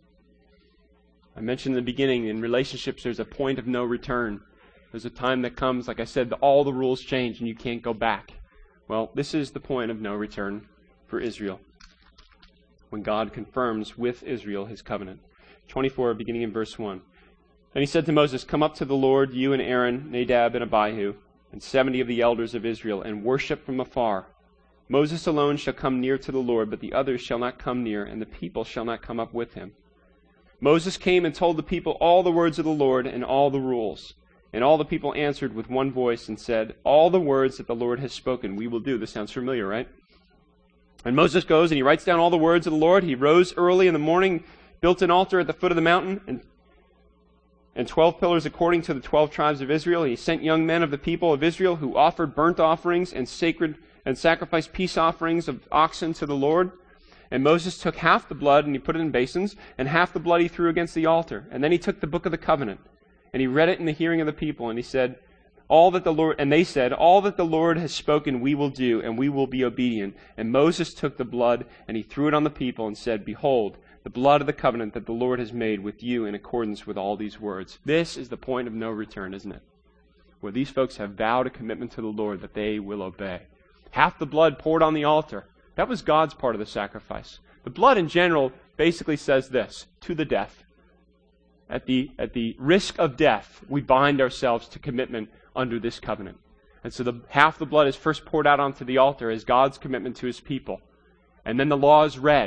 I mentioned in the beginning, in relationships, there's a point of no return. There's a time that comes, like I said, all the rules change and you can't go back. Well, this is the point of no return for Israel, when God confirms with Israel His covenant. 24, beginning in verse 1. "Then He said to Moses, 'Come up to the Lord, you and Aaron, Nadab and Abihu, and 70 of the elders of Israel, and worship from afar. Moses alone shall come near to the Lord, but the others shall not come near, and the people shall not come up with him.' Moses came and told the people all the words of the Lord and all the rules. And all the people answered with one voice and said, 'All the words that the Lord has spoken, we will do.'" This sounds familiar, right? And Moses goes and he writes down all the words of the Lord. He rose early in the morning, built an altar at the foot of the mountain, and 12 pillars according to the 12 tribes of Israel. He sent young men of the people of Israel who offered burnt offerings and sacrificed peace offerings of oxen to the Lord. And Moses took half the blood and he put it in basins, and half the blood he threw against the altar. And then he took the book of the covenant, and he read it in the hearing of the people, and he said, they said, "All that the Lord has spoken we will do, and we will be obedient." And Moses took the blood, and he threw it on the people, and said, "Behold, the blood of the covenant that the Lord has made with you in accordance with all these words." This is the point of no return, isn't it? Where these folks have vowed a commitment to the Lord that they will obey. Half the blood poured on the altar. That was God's part of the sacrifice. The blood in general basically says this: to the death. At the risk of death, we bind ourselves to commitment under this covenant. And so half the blood is first poured out onto the altar as God's commitment to His people. And then the law is read.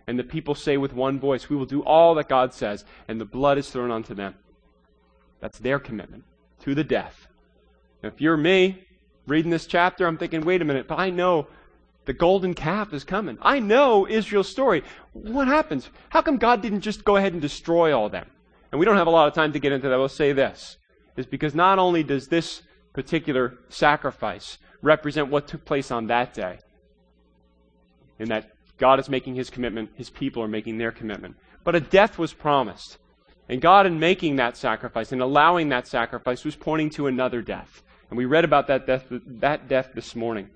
And the people say with one voice, we will do all that God says, and the blood is thrown onto them. That's their commitment to the death. Now, if you're me, reading this chapter, I'm thinking, wait a minute, but I know the golden calf is coming. I know Israel's story. What happens? How come God didn't just go ahead and destroy all of them? And we don't have a lot of time to get into that. We'll say this. Is because not only does this particular sacrifice represent what took place on that day, in that God is making his commitment, his people are making their commitment, but a death was promised. And God, in making that sacrifice and allowing that sacrifice, was pointing to another death. And we read about that death this morning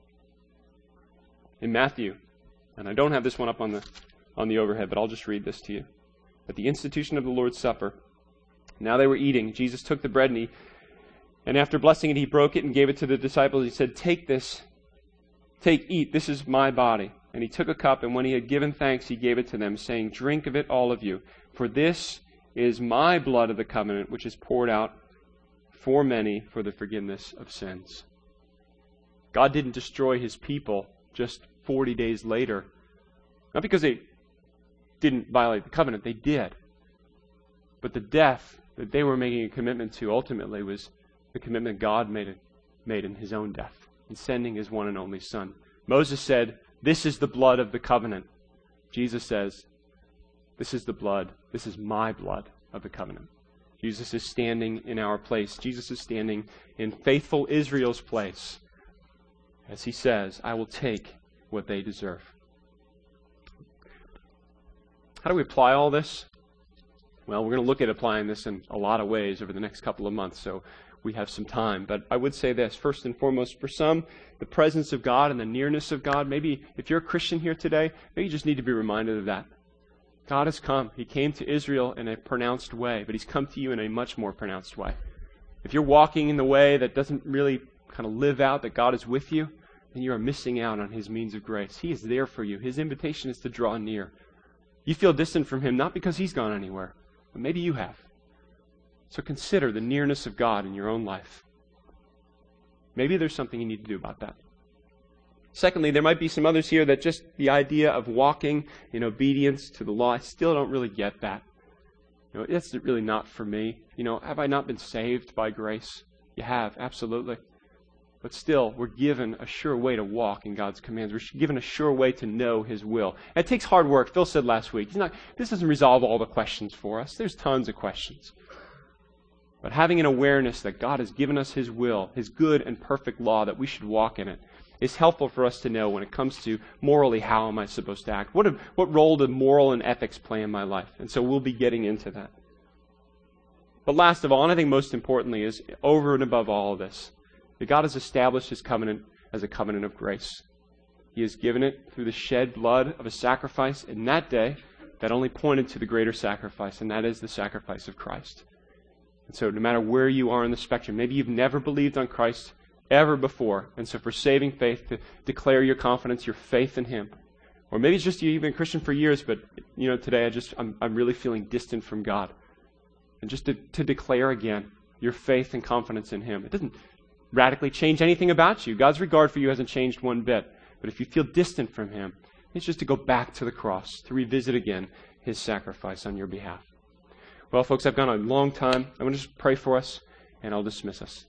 in Matthew. And I don't have this one up on the overhead, but I'll just read this to you. At the institution of the Lord's Supper, now they were eating. Jesus took the bread and after blessing it, he broke it and gave it to the disciples. He said, "Take this, eat, this is my body." And he took a cup, and when he had given thanks, he gave it to them, saying, "Drink of it, all of you, for this is my blood of the covenant, which is poured out for many for the forgiveness of sins." God didn't destroy his people just 40 days later. Not because they didn't violate the covenant, they did. But the death that they were making a commitment to ultimately was the commitment God made in his own death, in sending his one and only Son. Moses said, "This is the blood of the covenant." Jesus says, "This is the blood, this is my blood of the covenant." Jesus is standing in our place. Jesus is standing in faithful Israel's place. As he says, "I will take what they deserve." How do we apply all this? Well, we're going to look at applying this in a lot of ways over the next couple of months, so we have some time. But I would say this, first and foremost, for some, the presence of God and the nearness of God, maybe if you're a Christian here today, maybe you just need to be reminded of that. God has come. He came to Israel in a pronounced way, but he's come to you in a much more pronounced way. If you're walking in the way that doesn't really kind of live out that God is with you, then you are missing out on his means of grace. He is there for you. His invitation is to draw near. You feel distant from him, not because he's gone anywhere, but maybe you have. So consider the nearness of God in your own life. Maybe there's something you need to do about that. Secondly, there might be some others here that just the idea of walking in obedience to the law, I still don't really get that. That's really not for me. Have I not been saved by grace? You have, absolutely. But still, we're given a sure way to walk in God's commands. We're given a sure way to know his will. And it takes hard work. Phil said last week, this doesn't resolve all the questions for us. There's tons of questions. But having an awareness that God has given us his will, his good and perfect law, that we should walk in it, is helpful for us to know when it comes to morally, how am I supposed to act? What role do moral and ethics play in my life? And so we'll be getting into that. But last of all, and I think most importantly, is over and above all of this, that God has established his covenant as a covenant of grace. He has given it through the shed blood of a sacrifice in that day that only pointed to the greater sacrifice, and that is the sacrifice of Christ. And so no matter where you are in the spectrum, maybe you've never believed on Christ ever before, and so for saving faith, to declare your confidence, your faith in him. Or maybe it's just you've been a Christian for years, but today I'm really feeling distant from God. And just to declare again your faith and confidence in him. It doesn't radically change anything about you. God's regard for you hasn't changed one bit. But if you feel distant from him, it's just to go back to the cross, to revisit again his sacrifice on your behalf. Well, folks, I've gone a long time. I'm going to just pray for us, and I'll dismiss us.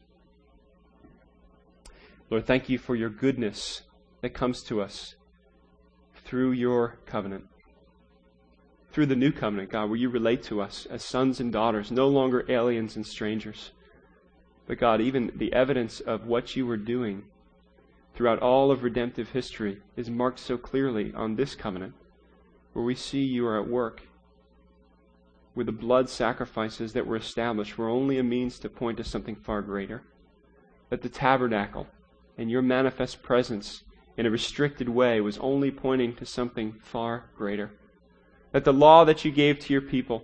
Lord, thank you for your goodness that comes to us through your covenant. Through the new covenant, God, where you relate to us as sons and daughters, no longer aliens and strangers. But God, even the evidence of what you were doing throughout all of redemptive history is marked so clearly on this covenant, where we see you are at work, where the blood sacrifices that were established were only a means to point to something far greater. That the tabernacle and your manifest presence in a restricted way was only pointing to something far greater. That the law that you gave to your people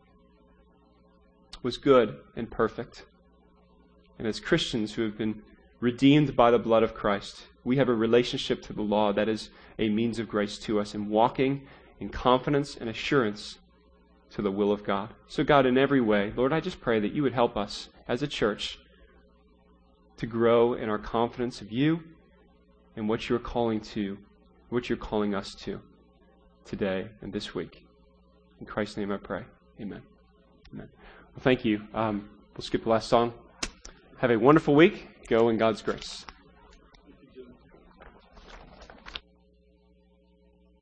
was good and perfect. And as Christians who have been redeemed by the blood of Christ, we have a relationship to the law that is a means of grace to us in walking in confidence and assurance to the will of God. So God, in every way, Lord, I just pray that you would help us as a church to grow in our confidence of you and what you're calling us to. today and this week. In Christ's name I pray. Amen. Amen. Well, thank you. We'll skip the last song. Have a wonderful week. Go in God's grace.